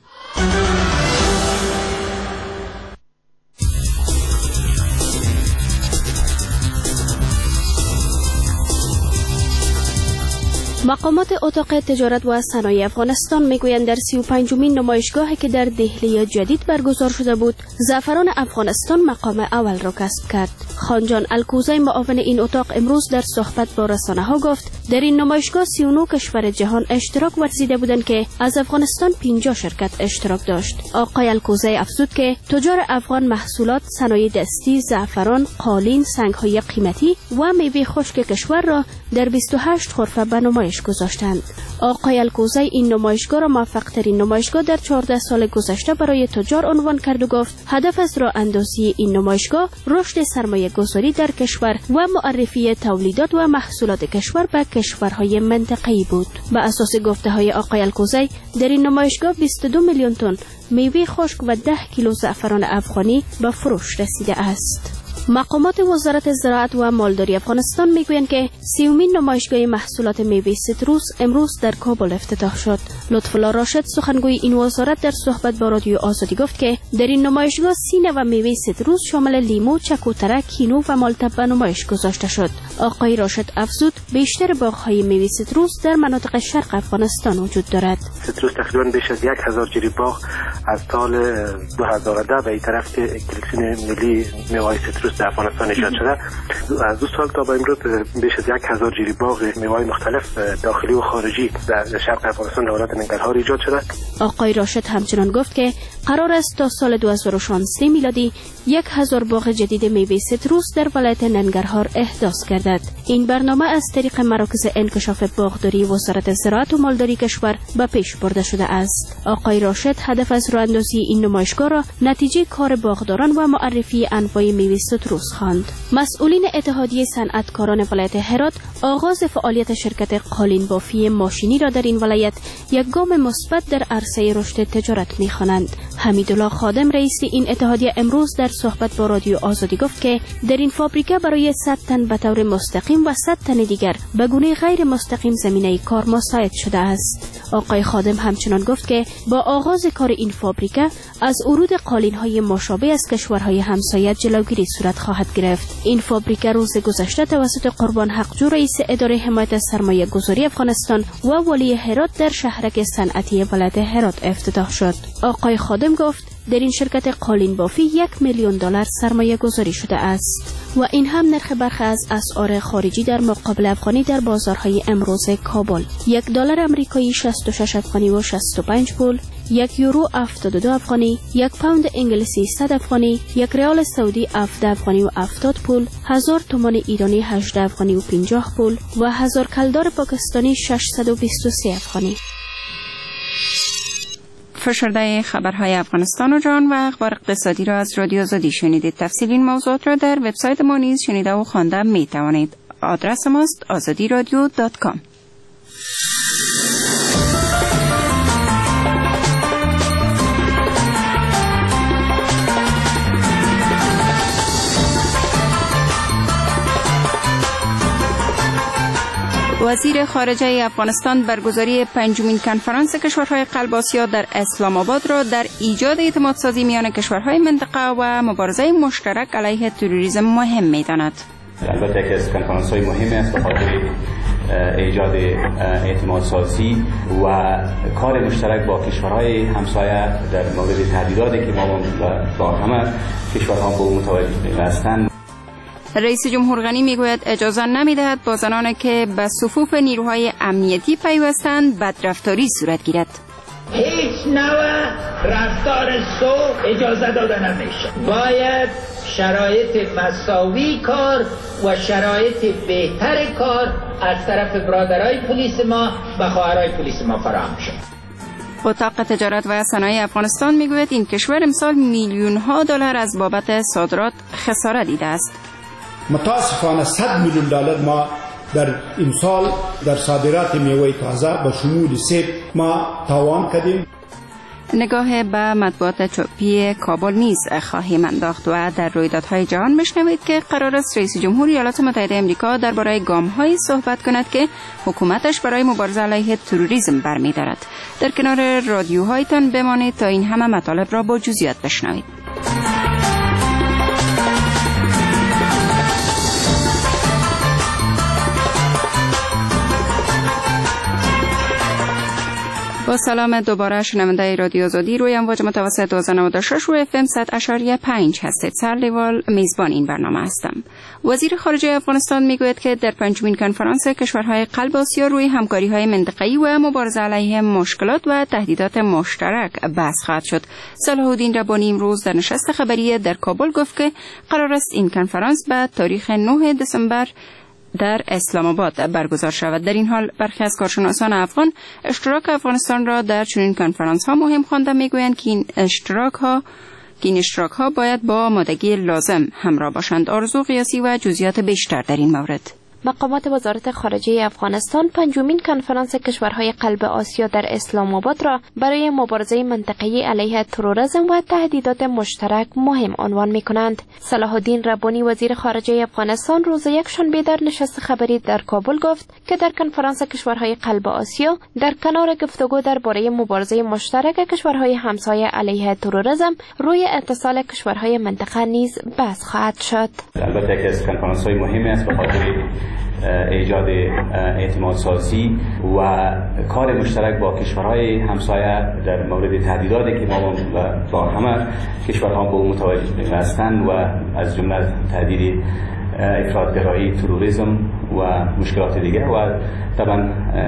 مقامات اتاق تجارت و صنایع افغانستان میگویند در سی و پنجمین نمایشگاهی که در دهلی جدید برگزار شده بود، زعفران افغانستان مقام اول را کسب کرد. خانجان الکوزی معاون این اتاق امروز در صحبت با رسانه‌ها گفت در این نمایشگاه سی و نه کشور جهان اشتراک ورزیده بودند که از افغانستان پنجاه شرکت اشتراک داشت. آقای الکوزی افزود که تجار افغان محصولات صنایع دستی، زعفران، قالین، سنگ‌های قیمتی و میوه خشک کشور را در بیست و هشت غرفه به نمایش گذاشتند. آقای الکوزی این نمایشگاه را موفق ترین نمایشگاه در چهارده سال گذشته برای تجار عنوان کرد و گفت هدف از راه اندازی این نمایشگاه رشد سرمایه گذاری در کشور و معرفی تولیدات و محصولات کشور به کشورهای منطقه‌ای بود. به اساس گفته های آقای الکوزی در این نمایشگاه بیست و دو میلیون تن میوه خشک و ده کیلو زعفران افغانی به فروش رسیده است. مقامات وزارت زراعت و مالداری افغانستان میگویند که سیومین نمایشگاه محصولات میوه سیتروس امروز در کابل افتتاح شد. لطف‌الله راشد سخنگوی این وزارت در صحبت با رادیو آزادی گفت که در این نمایشگاه سی نوع میوه سیتروس شامل لیمو، چکوتره، کینو و مالته به نمایش گذاشته شد. آقای راشد افزود بیشتر باغ‌های میوه سیتروس در مناطق شرق افغانستان وجود دارد. سیتروس تقریبا بیش از یک هزار جری باغ از سال دو هزار و ده به این طرف که کلکسیون ملی میوه سیتروس در افغانستان ایجاد شده. از دو سال تا به امروز بیش از یک هزار جری باغ میوه‌های مختلف داخلی و خارجی در شرق افغانستان در ولایت ننگرهار ایجاد شده. آقای راشد همچنان گفت که قرار است تا سال دو هزار و شانزده میلادی یک هزار باغ جدید میوه سیتروس در ولایت ننگرهار احداث گردد. این برنامه از طریق مراکز انکشاف باغداری وزارت زراعت و مالداری کشور به پیش برده شده است. آقای راشد هدف از راه اندازی این نمایشگاه را نتیجه کار باغداران و معرفی انواع میوه سیتروس خواند. مسئولین اتحادیه صنعتکاران ولایت هرات آغاز فعالیت شرکت قالین بافی ماشینی را در این ولایت یک گام مثبت در عرصه رشد تجارت می‌خوانند. حمیدالله خادم رئیس این اتحادیه امروز در صحبت با رادیو آزادی گفت که در این فابریکه برای صد تن به طور مستقیم و صد تن دیگر به گونه غیر مستقیم زمینه کار مساعد شده است. آقای خادم همچنان گفت که با آغاز کار این فابریکه از ورود قالین‌های مشابه از کشورهای همسایه جلوگیری صورت خواهد گرفت. این فابریکه روز گذشته توسط قربان حقجو رئیس اداره حمایت سرمایه گذاری افغانستان و والی هرات در شهرک صنعتی ولایت هرات افتتاح شد. آقای خادم گفت در این شرکت قالین بافی یک میلیون دلار سرمایه گذاری شده است و این هم نرخ برخی از اسعار خارجی در مقابل افغانی در بازارهای امروز کابل. یک دلار آمریکایی شصت و شش افغانی و شصت و پنج پول، یک یورو هفتاد و دو افغانی، یک پوند انگلیسی صد افغانی، یک ریال سعودی هفده افغانی و هفتاد پول، هزار تومان ایرانی هجده افغانی و پنجاه پول و هزار کلدار پاکستانی ششصد و بیست و سه افغانی. فشرده خبرهای افغانستان و جهان و اخبار اقتصادی را از رادیو آزادی شنیدید. تفصیل این موضوعات را در وبسایت ما نیز شنیده و خوانده می توانید. آدرس ماست آزادی رادیو دات کام. وزیر خارجه افغانستان برگزاری پنجمین کنفرانس کشورهای قلب آسیا در اسلام آباد را در ایجاد اعتماد سازی میان کشورهای منطقه و مبارزه مشترک علیه تروریسم مهم می‌داند. البته که از کنفرانس های مهمی است به خاطر ایجاد اعتماد سازی و کار مشترک با کشورهای همسایه در مورد تهدیداتی که ما با همه کشورها به متوجه هستند. رئیس جمهور غنی میگوید اجازه نمیدهد با زنانی که به صفوف نیروهای امنیتی پیوستند بدرفتاری صورت گیرد. هیچ نوع رفتار سوء اجازه داده نمیشه. باید شرایط مساوی کار و شرایط بهتر کار از طرف برادرای پلیس ما و خواهرای پلیس ما فراهم شد. اتاق تجارت و صنایع افغانستان میگوید این کشور امسال میلیون ها دلار از بابت صادرات خساره دیده است. متاسفانه صد میلیون دلار ما در این سال در صادرات میوه تازه به شمول سیب ما تاوان کردیم. نگاه به مطبوعات چاپی کابل نیز خواهیم انداخت و در رویدادهای جهان میشنوید که قرار است رئیس جمهور ایالات متحده آمریکا درباره گام‌هایی صحبت کند که حکومتش برای مبارزه علیه تروریسم برمی‌دارد. در کنار رادیوهایتان بمانید تا این همه مطالب را با جزئیات بشنوید. با سلام دوباره شنونده رادیو آزادی روی امواج متوسط دو نود و شش و اف ام صد اشاریه پنج هستید. سرلیوال میزبان این برنامه هستم. وزیر خارجه افغانستان میگوید که در پنجمین کنفرانس کشورهای قلب آسیا روی همکاری‌های منطقه‌ای و مبارزه علیه مشکلات و تهدیدات مشترک بحث خواهد شد. صلاح الدین ربانی امروز در نشست خبری در کابل گفت که قرار است این کنفرانس به تاریخ نه دسامبر در اسلام آباد برگزار شود. در این حال برخی از کارشناسان افغان اشتراک افغانستان را در چنین کنفرانس ها مهم خوانده میگویند که این اشتراک ها که این اشتراک ها باید با آمادگی لازم همراه باشند. آرزو قیاسی و جزئیات بیشتر در این مورد. مقامات وزارت خارجه افغانستان پنجمین کنفرانس کشورهای قلب آسیا در اسلام آباد را برای مبارزه منطقه‌ای علیه تروریسم و تهدیدات مشترک مهم عنوان می‌کنند. صلاح الدین ربانی وزیر خارجه افغانستان روز یکشنبه در نشست خبری در کابل گفت که در کنفرانس کشورهای قلب آسیا در کنار گفتگو درباره مبارزه مشترک کشورهای همسایه علیه تروریسم روی اتصال کشورهای منطقه نیز بحث خواهد شد. البته که از کنفرانس‌های مهمی است به خاطر ایجاد اعتماد سازی و کار مشترک با کشورهای همسایه در مورد تهدیداتی که ما با همه کشورها به متوجه هستند و از جمله تهدید افراط‌گرایی، تروریسم و مشکلات دیگر. و طبعا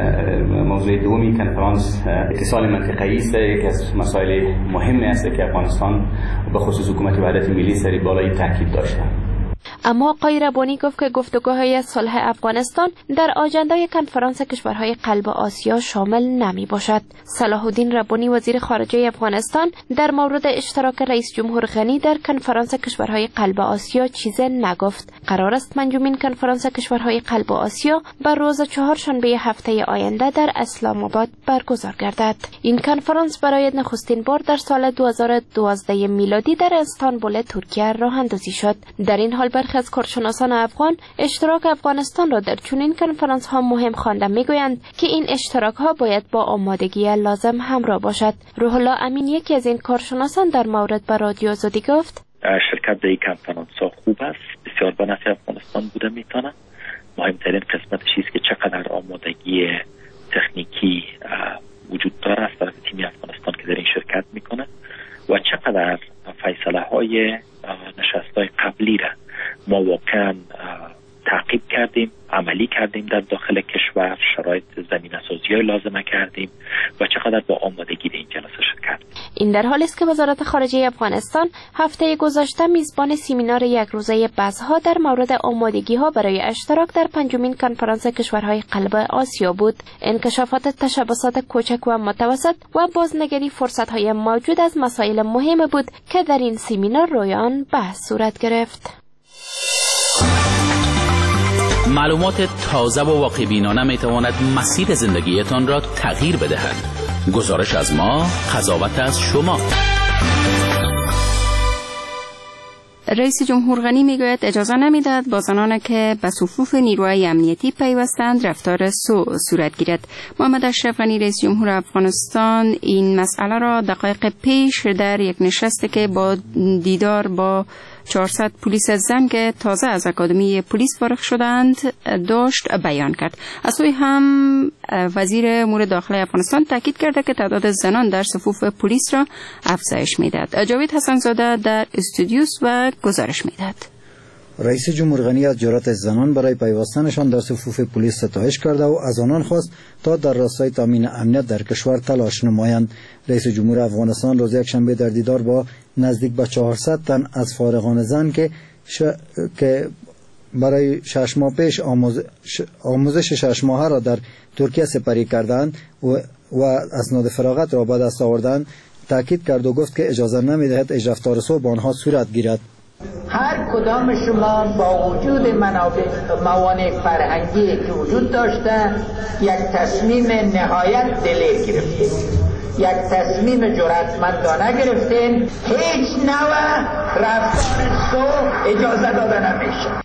موضوع دومی کنفرانس اتصال منطقه‌ای است. یکی از مسائل مهمی است که افغانستان به خصوص حکومت وحدت ملی سری بالای تاکید داشته. اما آقای ربانی گفت که گفتگوهای صلح افغانستان در آجندای کنفرانس کشورهای قلب آسیا شامل نمی باشد. صلاح الدین ربانی وزیر خارجه افغانستان در مورد اشتراک رئیس جمهور غنی در کنفرانس کشورهای قلب آسیا چیزی نگفت. قرار است پنجمین کنفرانس کشورهای قلب آسیا بر روز چهارشنبه هفته آینده در اسلام آباد برگزار گردد. این کنفرانس برای نخستین بار در سال دو هزار و دوازده میلادی در استانبول ترکیه راه اندازی شد. در این حال برخی از کارشناسان افغان اشتراک افغانستان را در چنین کنفرانس ها مهم خوانده میگویند که این اشتراک ها باید با آمادگی لازم همراه باشد. روح الله امین یکی از این کارشناسان در مورد با رادیو آزادی گفت شرکت در این کنفرانس ها خوب است، بسیار به نفع افغانستان بوده میتونه. مهمترین قسمتش است که چقدر آمادگی تکنیکی وجود داره از طرف تیم افغانستان که در این شرکت میکنه و چقدر چقدر فیصله های نشست های قبلی را ما واقعا تعقیب کردیم، عملی کردیم در داخل کشور، شرایط زمینه سازی های لازمه کردیم و چقدر با آمادگی این جلسه شرکت کردیم. این در حالی است که وزارت خارجه افغانستان هفته گذشته میزبان سمینار یک روزه بحث‌ها در مورد آمادگی ها برای اشتراک در پنجمین کنفرانس کشورهای قلب آسیا بود. انکشافات تشبثات کوچک و متوسط و بازنگری فرصت‌های موجود از مسائل مهم بود که در این سمینار روی آن بحث صورت گرفت. معلومات تازه و واقع‌بینانه میتواند مسیر زندگیتان را تغییر بدهد. گزارش از ما، قضاوت از شما. رئیس جمهور غنی میگوید اجازه نمیدهد با زنانی که به صفوف نیروهای امنیتی پیوستند رفتار سوء صورت گیرد. محمد اشرف غنی رئیس جمهور افغانستان این مسئله را دقایق پیش در یک نشستی که با دیدار با چهارصد پلیس زن که تازه از اکادمی پلیس فارغ شدند داشت بیان کرد. از سوی هم وزیر امور داخلی افغانستان تاکید کرده که تعداد زنان در صفوف پلیس را افزایش میدهد. جاوید حسن‌زاده در استودیوس و گزارش میدهد. رئیس جمهور غنی از جرأت زنان برای پیوستنشان در صفوف پلیس ستایش کرده و از آنان خواست تا در راستای تامین امنیت در کشور تلاش نمایند. رئیس جمهور افغانستان روز یکشنبه در دیدار با نزدیک به چهارصد تن از فارغان زن که ش... که برای شش ماه پیش آموز... ش... آموزش شش ماهه را در ترکیه سپری کردند و, و اسناد فراغت را به دست آوردند تاکید کرد و گفت که اجازه نمی‌دهد اجرفتار سو با آنها صورت گیرد. هر کدام شما با وجود منابع موانع فرهنگی که وجود داشته یک تصمیم نهایت دلیر گرفتین، یک تصمیم جرأتمندانه گرفتین. هیچ نوع رفتار سوء اجازه داده نمیشه.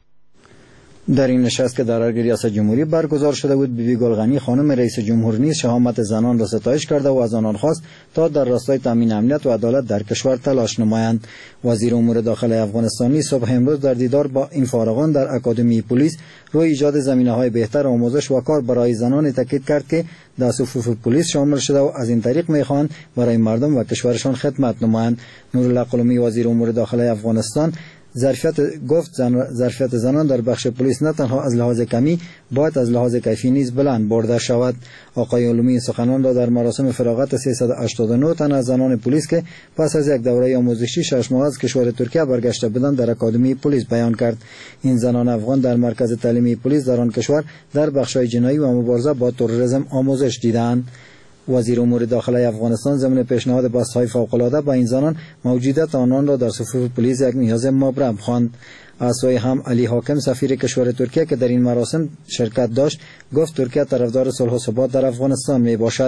در این نشست که در ارگ ریاست جمهوری برگزار شده بود، بیبی گلغنی خانم رئیس جمهور نیز شهامت زنان را ستایش کرده و از آنان خواست تا در راستای تامین امنیت و عدالت در کشور تلاش نمایند. وزیر امور داخلی افغانستانی صبح امروز در دیدار با این فارغان در اکادمی پلیس روی ایجاد زمینه‌های بهتر آموزش و کار برای زنان تاکید کرد که در صفوف پلیس شامل شده و از این طریق می‌خواهند برای مردم و کشورشان خدمت نمایند. نورالله قلمی وزیر امور داخلی افغانستان ظرفیت گفت زن ظرفیت زنان در بخش پلیس نه تنها از لحاظ کمی باید از لحاظ کیفی نیز بلند برده شود. آقای علومی سخنان را در مراسم فراغت سیصد و هشتاد و نه تن از زنان پلیس که پس از یک دوره آموزشی شش ماه از کشور ترکیه برگشته بودند در اکادمی پلیس بیان کرد. این زنان افغان در مرکز تعلیمی پلیس در آن کشور در بخش‌های جنایی و مبارزه با تروریسم آموزش دیدند. وزیر امور داخلی افغانستان ضمن پیشنهاد بست‌های فوق‌العاده با این زنان موجودیت آنان را در صفوف پلیس یک نیاز مبرم خواند. از سوی هم علی حاکم سفیر کشور ترکیه که در این مراسم شرکت داشت گفت ترکیه طرفدار صلح و ثبات در افغانستان می باشد.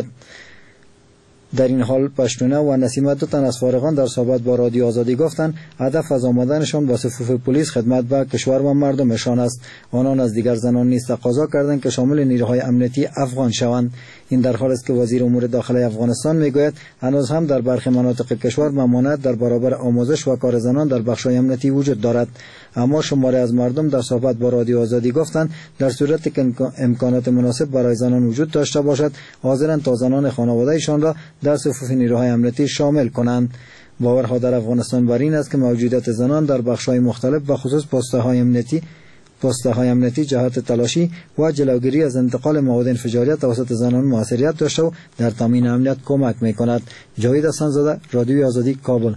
در این حال پشتونه و نسیمه دو تن از فارغان در صحبت با رادیو آزادی گفتند هدف از آمدنشان با صفوف پلیس خدمت به کشور و مردمشان است. آنان از دیگر زنان نیز تقاضا کردند که شامل نیروهای امنیتی افغان شوند. این در حالی است که وزیر امور داخلی افغانستان میگوید هنوز هم در برخی مناطق کشور ممانعت در برابر آموزش و کار زنان در بخش‌های امنیتی وجود دارد. اما شماری از مردم در صحبت با رادیو آزادی گفتند در صورتی که امکانات مناسب برای زنان وجود داشته باشد حاضرند تا زنان خانواده‌شان را در صفوف نیروهای امنیتی شامل کنند. باورها در افغانستان بر این است که موجودیت زنان در بخش‌های مختلف و خصوص پست‌های امنیتی پست‌های امنیتی جهت تلاشی و جلوگیری از انتقال مواد انفجاری توسط زنان موثریت داشته و در تامین امنیت کمک می‌کند. جاوید حسن‌زاده، رادیوی آزادی، کابل.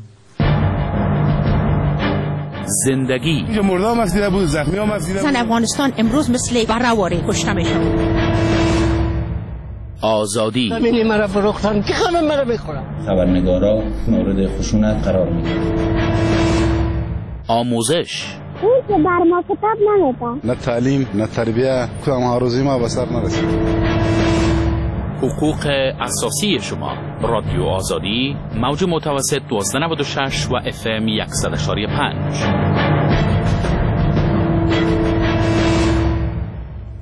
زندگی اینجا مردم مسیده بود، زخمی هم مسیده بود. افغانستان امروز مثل برآوری کشته میشه. آزادی همین مرا فروختن که همه مرا میخورن. خبرنگارا مورد خشونت قرار میگیرن. آموزش اون که بر ما کتاب نمیده. نه تعلیم نه تربیه کدام هاروزی ما به سر نرسید. حقوق اساسی شما. رادیو آزادی موج متوسط دوازده نود و شش و اف ام صد و یک و پنج.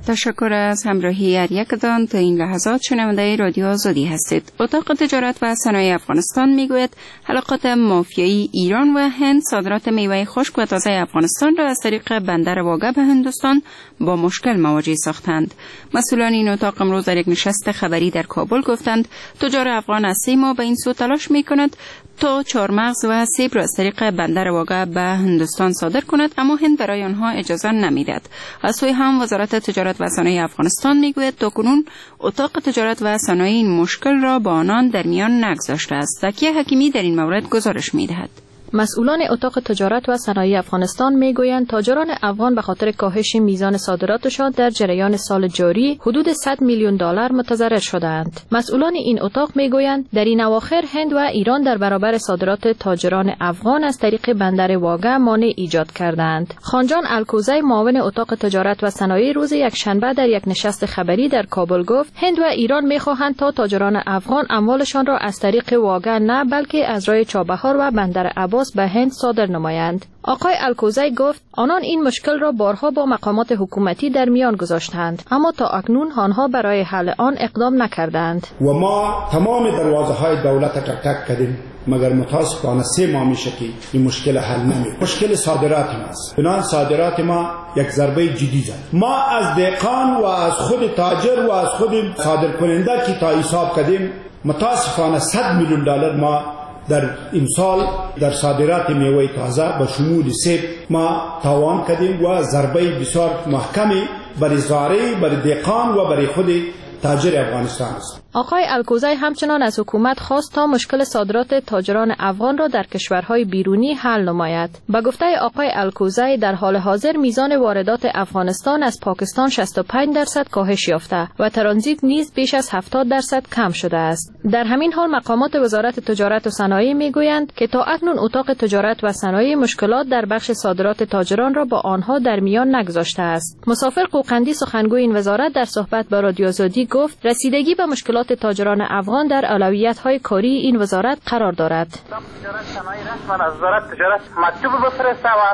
تشکر از همراهی هر یکتان. تا این لحظات شنونده رادیو آزادی هستید. اتاق تجارت و صنایع افغانستان میگوید حلقات مافیایی ایران و هند صادرات میوه خشک و تازه افغانستان را از طریق بندر واگه به هندوستان با مشکل مواجه ساختند. مسئولان این اتاق امروز در یک نشست خبری در کابل گفتند تجار افغان از سه ماه به این سو تلاش میکند تا چهارمغز و سیب را از طریق بندر واگه به هندوستان صادر کند، اما هند برای آنها اجازه نمیدهد. از سوی هم وزارت تجارت و صنایع افغانستان میگوید تاکنون اتاق تجارت و صنایع این مشکل را با آنان در میان نگذاشته است. زکیه حکیمی در این مورد گزارش میدهد. مسئولان اتاق تجارت و صنایع افغانستان میگویند تاجران افغان به خاطر کاهش میزان صادراتشان در جریان سال جاری حدود صد میلیون دلار متضرر شدند. مسئولان این اتاق میگویند در این اواخر هند و ایران در برابر صادرات تاجران افغان از طریق بندر واگه مانع ایجاد کردند. خانجان الکوزی معاون اتاق تجارت و صنایع روز یکشنبه در یک نشست خبری در کابل گفت هند و ایران میخواهند تا تاجران افغان اموالشان را از طریق واگه نه بلکه از راه چابهار و بندر عباس به هند صادر نمایند. آقای الکوزی گفت آنان این مشکل را بارها با مقامات حکومتی در میان گذاشتند، اما تا اکنون آنها برای حل آن اقدام نکردند. و ما تمام دروازه های دولت تک تک کردیم، مگر متاسفانه سه ماه میشه که این مشکل حل نمی. مشکل صادرات ماست. بنان صادرات ما یک ضربه جدی زد. ما از دهقان و از خود تاجر و از خود صادر کننده که تا حساب کردیم متاسفانه صد میلیون دلار ما در این سال در صادرات میوه تازه به شمول سیب ما تاوان کردیم و ضربه بسیار محکمی برای زاری، برای دهقان و برای خود تاجر افغانستان است. آقای الکوزی همچنان از حکومت خواست تا مشکل صادرات تاجران افغان را در کشورهای بیرونی حل نماید. به گفته آقای الکوزی در حال حاضر میزان واردات افغانستان از پاکستان شصت و پنج درصد کاهش یافته و ترانزیت نیز بیش از هفتاد درصد کم شده است. در همین حال مقامات وزارت تجارت و صنایع میگویند که تا اکنون اتاق تجارت و صنایع مشکلات در بخش صادرات تاجران را با آنها در میان نگذاشته است. مسافر قوقندی سخنگوی این وزارت در صحبت با رادیو آزادی گفت رسیدگی به مشکلات تاجران افغان در اولویت‌های کاری این وزارت قرار دارد. تجارت صنایع رسما از وزارت تجارت مکتوب بفرسته و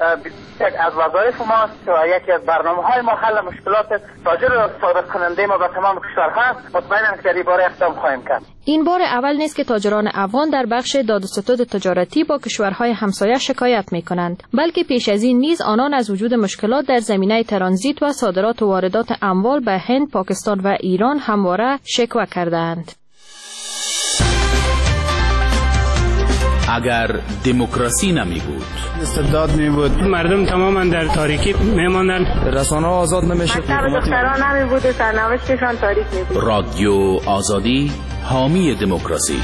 یک از وظایف ماست و یکی از برنامه‌های ما حل مشکلات تاجر و صادر کننده ما به تمام کشورها مطمئنم که در این باره اقدام خواهیم کرد. این بار اول نیست که تاجران افغان در بخش داد و ستد تجارتی با کشورهای همسایه شکایت می‌کنند، بلکه پیش از این نیز آنان از وجود مشکلات در زمینه ترانزیت و صادرات و واردات اموال به هند، پاکستان و ایران همواره شکوه کردند. اگر دموکراسی نمی بود، استبداد می بود، مردم تماما در تاریکی میماندن، رسانه آزاد نمیشه، دختران نمی بود و سرنوشتشان تاریک می بود. رادیو آزادی حامی دموکراسی.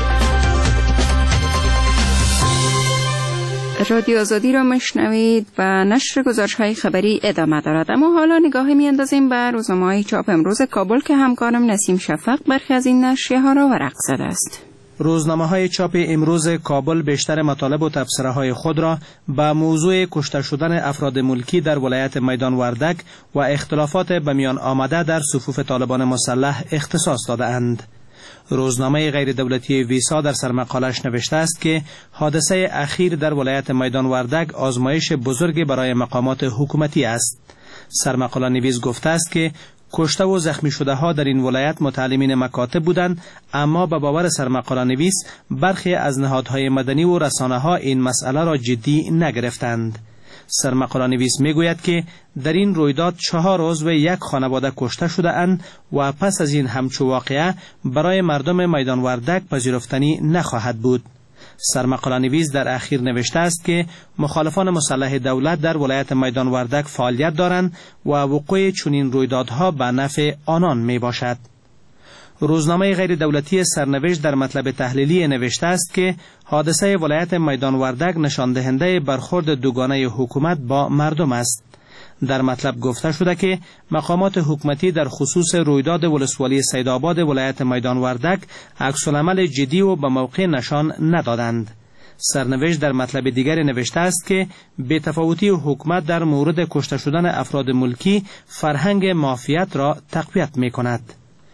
رادیو آزادی را مشنوید و نشر گزارش‌های خبری ادامه دارد. اما حالا نگاهی می‌اندازیم به روزنامه‌های چاپ امروز کابل که همکارم نسیم شفق برخی از این نشریه‌ها را ورق زده است. روزنامه‌های چاپ امروز کابل بیشتر مطالب و تبصره‌های خود را به موضوع کشته شدن افراد ملکی در ولایت میدان وردک و اختلافات به میان آمده در صفوف طالبان مسلح اختصاص داده‌اند. روزنامه غیر دولتی ویسا در سرمقالش نوشته است که حادثه اخیر در ولایت میدان وردک آزمایش بزرگی برای مقامات حکومتی است. سرمقاله نویس گفته است که کشته و زخمی شده ها در این ولایت متعلمین مکاتب بودند، اما به باور سرمقاله نویس برخی از نهادهای مدنی و رسانه ها این مسئله را جدی نگرفتند. سرمقاله نویس می گوید که در این رویداد چهار عضو یک خانواده کشته شده اند و پس از این همچو واقعه برای مردم میدان وردک پذیرفتنی نخواهد بود. سرمقاله نویس در اخیر نوشته است که مخالفان مسلح دولت در ولایت میدان وردک فعالیت دارند و وقوع چنین رویدادها به نفع آنان می باشد. روزنامه غیر دولتی سرنوشت در مطلب تحلیلی نوشته است که حادثه ولایت میدان وردک نشان دهنده برخورد دوگانه حکومت با مردم است. در مطلب گفته شده که مقامات حکومتی در خصوص رویداد ولسوالی سیدآباد ولایت میدان وردک عکس‌العمل جدی و به موقع نشان ندادند. سرنوشت در مطلب دیگر نوشته است که بی‌تفاوتی حکومت در مورد کشته شدن افراد ملکی فرهنگ مافیت را تقویت می کند.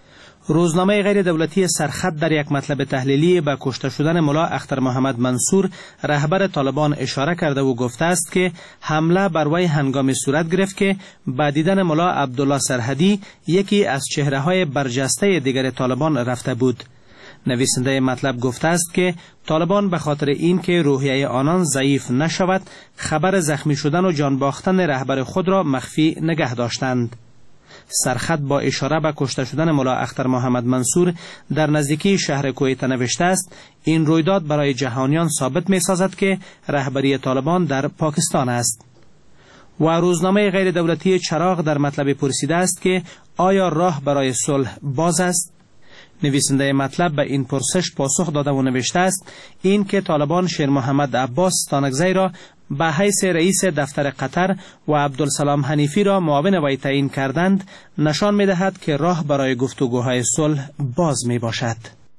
روزنامه غیر دولتی سرخط در یک مطلب تحلیلی به کشته شدن ملا اختر محمد منصور رهبر طالبان اشاره کرده و گفته است که حمله بر وی هنگامی صورت گرفت که با دیدن ملا عبدالله سرحدی یکی از چهره‌های برجسته دیگر طالبان رفته بود. نویسنده مطلب گفته است که طالبان به خاطر اینکه روحیه آنان ضعیف نشود خبر زخمی شدن و جان باختن رهبر خود را مخفی نگه داشتند. سرخط با اشاره به کشته شدن ملا اختر محمد منصور در نزدیکی شهر کویت نوشته است این رویداد برای جهانیان ثابت می سازد که رهبری طالبان در پاکستان است. و روزنامه غیر دولتی چراغ در مطلب پرسیده است که آیا راه برای صلح باز است؟ نویسنده مطلب به این پرسش پاسخ داده و نوشته است این که طالبان شیر محمد عباس ستانکزی را به حیث رئیس دفتر قطر و عبدالسلام حنیفی را معاون وی تعیین کردند نشان می دهد که راه برای گفتگوهای صلح باز می باشد.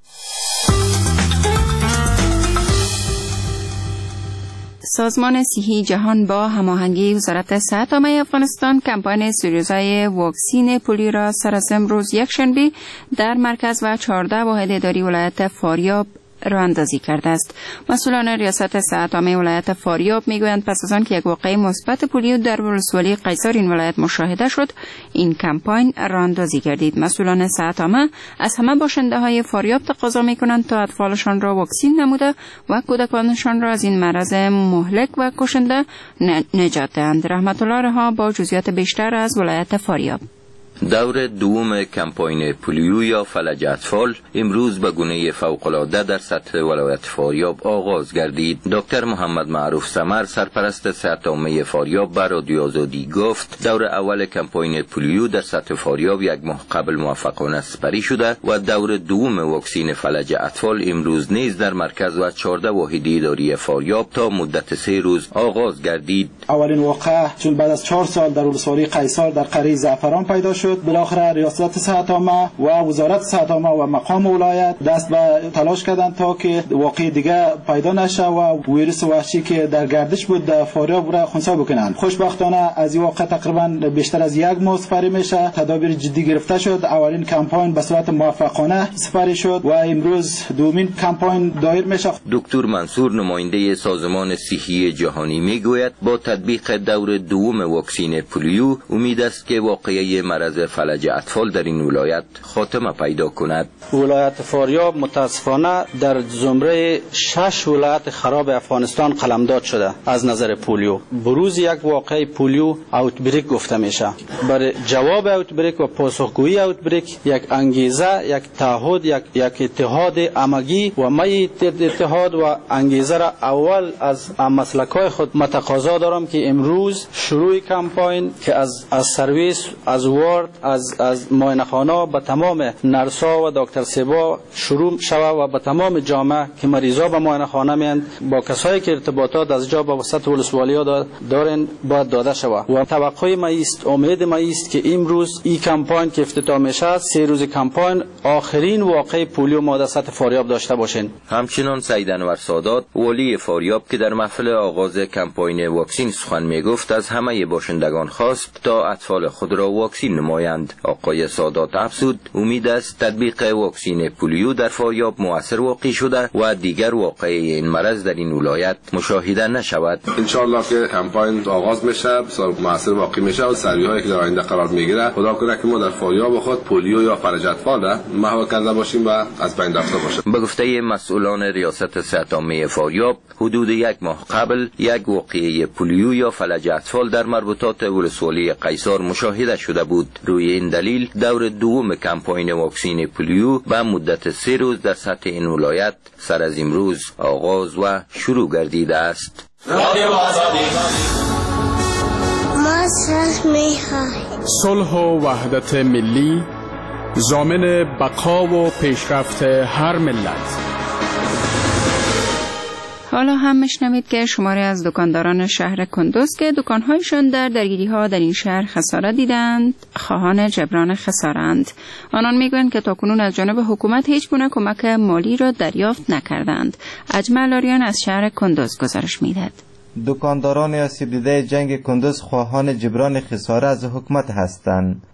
سازمان صحی جهان با هماهنگی وزارت صحت عامه افغانستان کمپاین سیروزای واکسین پولیو را سر از امروز یکشنبه در مرکز و چهارده واحد اداری ولایت فاریاب راه اندازی کرده است. مسئولان ریاست صحت عامه ولایت فاریاب میگویند پس از آن که یک واقعه مثبت پولیو در ولسوالی قیصار این ولایت مشاهده شد این کمپاین راه اندازی گردید. مسئولان صحت عامه از همه باشنده های فاریاب تقاضا میکنند تا اطفالشان را واکسین نموده و کودکانشان را از این مرض مهلک و کشنده نجات دهند. رحمت الله رها با جزئیات بیشتر از ولایت فاریاب. دور دوم کمپاین پولیو یا فلج اطفال امروز به گونه فوق‌العاده در سطح ولایت فاریاب آغاز گردید. دکتر محمد معروف سمر سرپرست صحت عامه فاریاب به رادیو آزادی گفت دور اول کمپاین پولیو در سطح فاریاب یک ماه قبل موفقانه سپری شده و دور دوم واکسین فلج اطفال امروز نیز در مرکز و چهارده واحد اداری فاریاب تا مدت سه روز آغاز گردید. اولین واقعه چون بعد از چهار سال در ولسوالی قیصار در قریه زعفران پیدا شد بالاخره ریاست صحت عامه و وزارت صحت عامه و مقام ولایت دست به تلاش کردند تا که واقع دیگه پیدا نشه و ویروس وحشی که در گردش بود در فاریاب را خنثی بکنند. خوشبختانه از این واقع تقریبا بیشتر از یک ماه سپری میشه. تدابیر جدی گرفته شد. اولین کمپاین به صورت موفقانه سپری شد و امروز دومین کمپاین دایر میشه. دکتر منصور نماینده سازمان صحی جهانی میگوید با تطبیق دور دوم واکسین پولیو امید است که واقعه مرض فلج اطفال در این ولایت خاتمه پیدا کند. ولایت فاریاب متاسفانه در زمره شش ولایت خراب افغانستان قلمداد شده از نظر پولیو. بروز یک واقعه پولیو اوتبریک گفته میشه. برای جواب اوتبریک و پاسخگویی اوتبریک یک انگیزه، یک تعهد، یک یک اتحاد همگی و می اتحاد و انگیزه را اول از مسلک‌های خود متقاضا دارم که امروز شروع کمپاین که از از سرویس از وارد از از معاینه‌خانه به تمام نرسا و دکتر سبا شروع شود و به تمام جامعه که مریضا به معاینه‌خانه میاند با کسایی که ارتباطات از جا به وسط ولسوالیا دارن باید داده شود و توقع ما است، امید ما است که امروز این کمپاین که افتتاح میشه سه روز کمپاین آخرین واقعه پولیو ما در سطح فاریاب داشته باشین. همچنان سید انور سادات والی فاریاب که در محفل آغاز کمپاین واکسین سخن میگفت از همه باشندگان خواست تا اطفال خود را واکسین نمایند. آقای سادات افزود امید است تطبیق واکسین پولیو در فاریاب مؤثر واقع شده و دیگر واقعه این مرض در این ولایت مشاهده نشود. ان شاء الله که کمپاین آغاز میشه بسیار مؤثر واقع میشه و سری‌هایی که در آینده قرار میگیره خدا کنه که ما در فاریاب خود پولیو یا فلج اطفال را مهار کرده باشیم و از بین رفته باشه. به گفته مسئولان ریاست صحت عامه فاریاب حدود یک ماه قبل یک واقعه پولیو یا فلج اطفال در مربوطات ولسوالی قیصار مشاهده شده بود. روی این دلیل دور دوم کمپاین واکسین پولیو به مدت سه روز در سطح این ولایت سر از امروز آغاز و شروع گردیده است. صلح و وحدت ملی ضامن بقا و پیشرفت هر ملت. حالا هم میشنوید که شماری از دکانداران شهر کندوز که دکانهایشان در درگیری‌ها در این شهر خسارت دیدند خواهان جبران خسارند. آنان میگویند که تاکنون از جانب حکومت هیچ گونه کمک مالی را دریافت نکردند. اجمل آریان از شهر کندوز گزارش میدهد. دکانداران آسیب دیده جنگ کندوز خواهان جبران خسارت از حکومت هستند.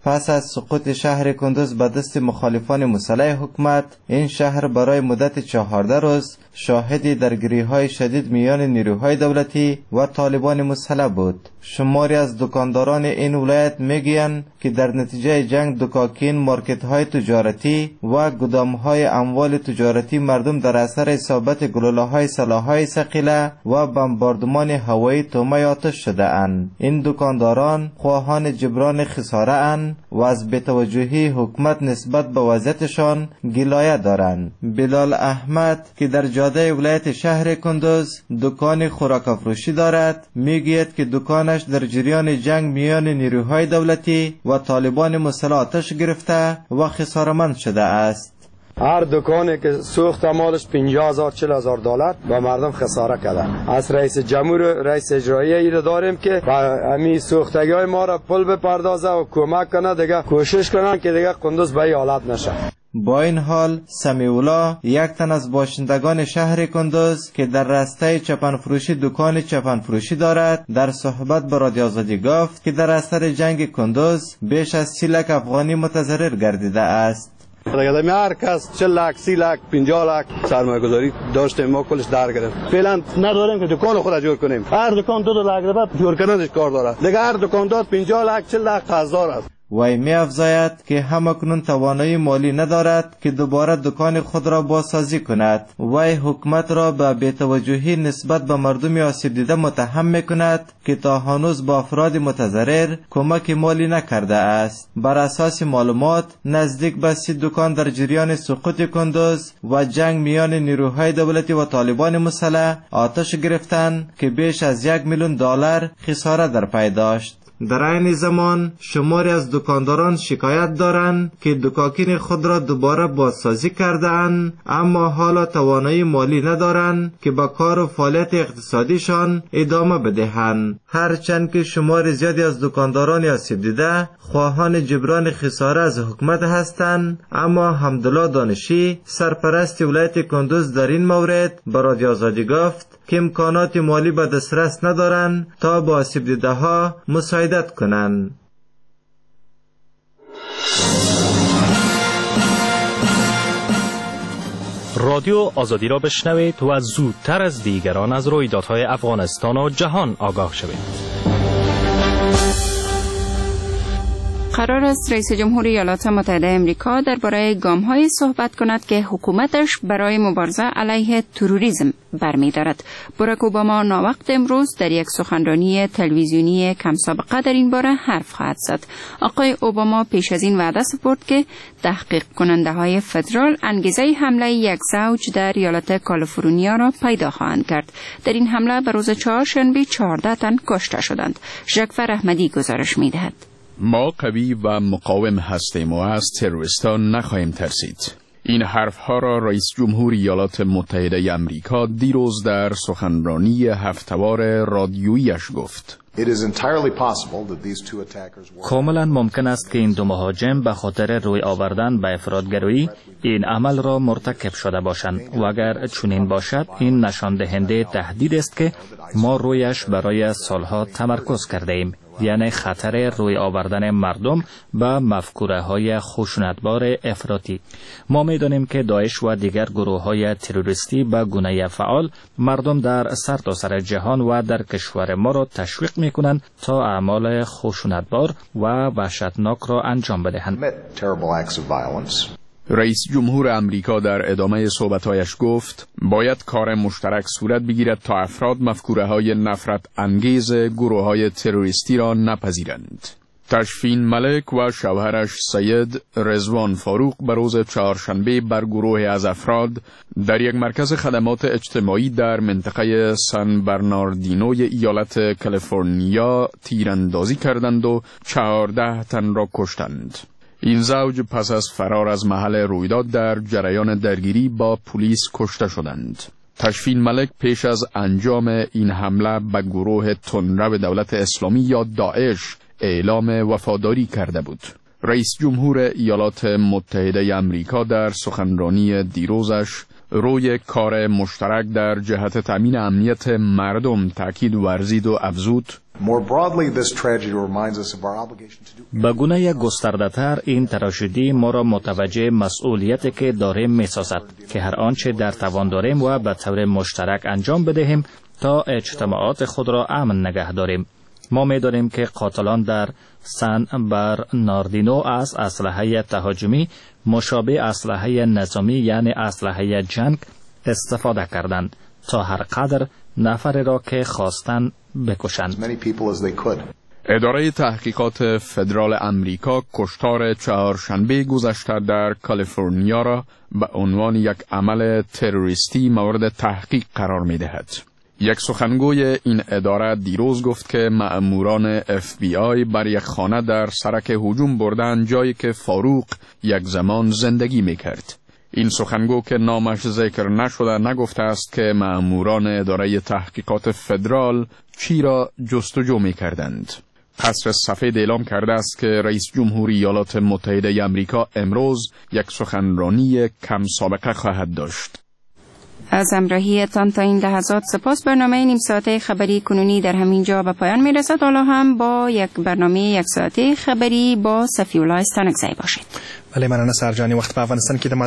پس از سقوط شهر کندوز به دست مخالفان مسلح حکومت، این شهر برای مدت چهارده روز شاهد درگیری‌های شدید میان نیروهای دولتی و طالبان مسلح بود. شماری از دکانداران این ولایت میگویند که در نتیجه جنگ دکاکین، مارکت‌های تجارتی و گدام‌های اموال تجارتی مردم در اثر اصابت گلوله‌های سلاح‌های ثقیله و بمباردمان هوایی تومه آتش شده‌اند. این دکانداران خواهان جبران خساره اند و از بی‌توجهی حکومت نسبت به وضعیتشان گلایه دارند. بلال احمد که در جاده ولایت شهر کندوز دکان خوراک افروشی دارد، میگوید که دکانش در جریان جنگ میان نیروهای دولتی و طالبان مسلح آتش گرفته و خساره‌مند شده است. هر دکانی که سوخت مالش پنجاه هزار چهل هزار دلار با مردم خساره کرده. از رئیس جمهور رئیس اجرایی ایره داریم که همین سوختگی های ما را پول بپردازه و کمک کنه، دیگه کوشش کنن که دیگه کندوز به این حالت نشه. با این حال سمیولا، یک تن از باشندگان شهر کندوز که در راسته چپن فروشی دکان چپن فروشی دارد، در صحبت با رادیو آزادی گفت که در اثر جنگ کندوز بیش از سی لک افغانی متضرر گردیده است. رگدمی هر کس چهل لک، سی لک، پنجاه لک سرمایه گذاری داشتیم، ما کلش در گرفتیم. فعلا نداریم که دکان خود جور کنیم. هر دکان دو دو لک بعد جور کردنش کار داره. دیگه هر دکاندار پنجاه لک، چهل لک قرضدار است. وی می افزاید که همکنون توانایی مالی ندارد که دوباره دکان خود را بازسازی کند. وی حکومت را به بی‌توجهی نسبت به مردم آسیب دیده متهم می کند که تا هنوز با افراد متضرر کمک مالی نکرده است. بر اساس معلومات نزدیک به سی دکان در جریان سقوط کندوز و جنگ میان نیروهای دولتی و طالبان مسلح آتش گرفتند که بیش از یک میلیون دلار خساره در پی داشت. در این زمان شماری از دکانداران شکایت دارند که دکاکین خود را دوباره بازسازی کرده اند، اما حالا توانایی مالی ندارند که با کار و فعالیت اقتصادیشان ادامه بدهند. هرچند که شمار زیادی از دکانداران آسیب دیده خواهان جبران خساره از حکومت هستند، اما حمدالله دانشی سرپرست ولایت کندوز در این مورد به رادیو آزادی گفت که امکانات مالی به دسترس ندارند تا با آسیب دیده ها مساعدت کنند. رادیو آزادی را بشنوید و زودتر از دیگران از رویدادهای افغانستان و جهان آگاه شوید. قرار است رئیس جمهور ایالات متحده آمریکا درباره گام‌های صحبت کند که حکومتش برای مبارزه علیه تروریسم برمی‌دارد. باراک اوباما ناوقت امروز در یک سخنرانی تلویزیونی کم سابقه در این باره حرف خواهد زد. آقای اوباما پیش از این وعده سپرد که تحقیق کننده های فدرال انگیزه حمله یک زوج در ایالت کالیفرنیا را پیدا خواهند کرد. در این حمله به روز چهارشنبه چهارده تن کشته شدند. ژکفر احمدی گزارش می‌دهد. ما قوی و مقاوم هستیم و از تروریستان نخواهیم ترسید. این حرفها را رئیس جمهور ایالات متحده آمریکا دیروز در سخنرانی هفته‌وار رادیویی‌اش گفت. کاملا ممکن است که این دو مهاجم به خاطر روی آوردن به افراطگرایی این عمل را مرتکب شده باشند و اگر چنین باشد این نشان دهنده تهدید است که ما رویش برای سالها تمرکز کرده ایم، یعنی خطر روی آوردن مردم به مفکوره های خشونتبار افراطی. ما می‌دانیم که داعش و دیگر گروه های تروریستی به گونه فعال مردم در سرتاسر جهان و در کشور ما را تشویق می‌کنند تا اعمال خشونتبار و وحشتناک را انجام بدهند. رئیس جمهور امریکا در ادامه صحبت‌هایش گفت باید کار مشترک صورت بگیرد تا افراد مفکوره‌های نفرت انگیز گروه‌های تروریستی را نپذیرند. تشفین ملک و شوهرش سید رضوان فاروق به روز چهارشنبه بر گروه از افراد در یک مرکز خدمات اجتماعی در منطقه سان برناردینوی ایالت کالیفرنیا تیراندازی کردند و چهارده تن را کشتند. این زوج پس از فرار از محل رویداد در جریان درگیری با پلیس کشته شدند. تشفین ملک پیش از انجام این حمله به گروه تندرو دولت اسلامی یا داعش اعلام وفاداری کرده بود. رئیس جمهور ایالات متحده آمریکا در سخنرانی دیروزش روی کار مشترک در جهت تامین امنیت مردم تاکید ورزید و افزود: به گونه گسترده تر این تراژدی ما را متوجه مسئولیتی که داریم می‌سازد که هر آنچه در توان داریم و به طور مشترک انجام بدهیم تا اجتماعات خود را امن نگه داریم. ما می‌دانیم که قاتلان در سن برناردینو از اسلحه تهاجمی مشابه اسلحه نظامی یعنی اسلحه جنگ استفاده کردند تا هر قدر نفر را که خواستند بکشند. اداره تحقیقات فدرال امریکا کشتار چهارشنبه گذشته در کالیفرنیا را به عنوان یک عمل تروریستی مورد تحقیق قرار می دهد. یک سخنگوی این اداره دیروز گفت که مأموران اف بی آی بر یک خانه در سرک هجوم بردند، جایی که فاروق یک زمان زندگی می کرد. این سخنگو که نامش ذکر نشده نگفته است که مأموران اداره تحقیقات فدرال چی را جستجو می کردند. قصر سفید اعلام کرده است که رئیس جمهور ایالات متحده امریکا امروز یک سخنرانی کم سابقه خواهد داشت. از همراهیتان تا این لحظات سپاس. برنامه نیم ساعته خبری کنونی در همین جا به پایان می رسد. حالا هم با یک برنامه یک ساعته خبری با صفی الله استانکزی باشید. ولی منانه سرجانی وقت په افغانستان کې د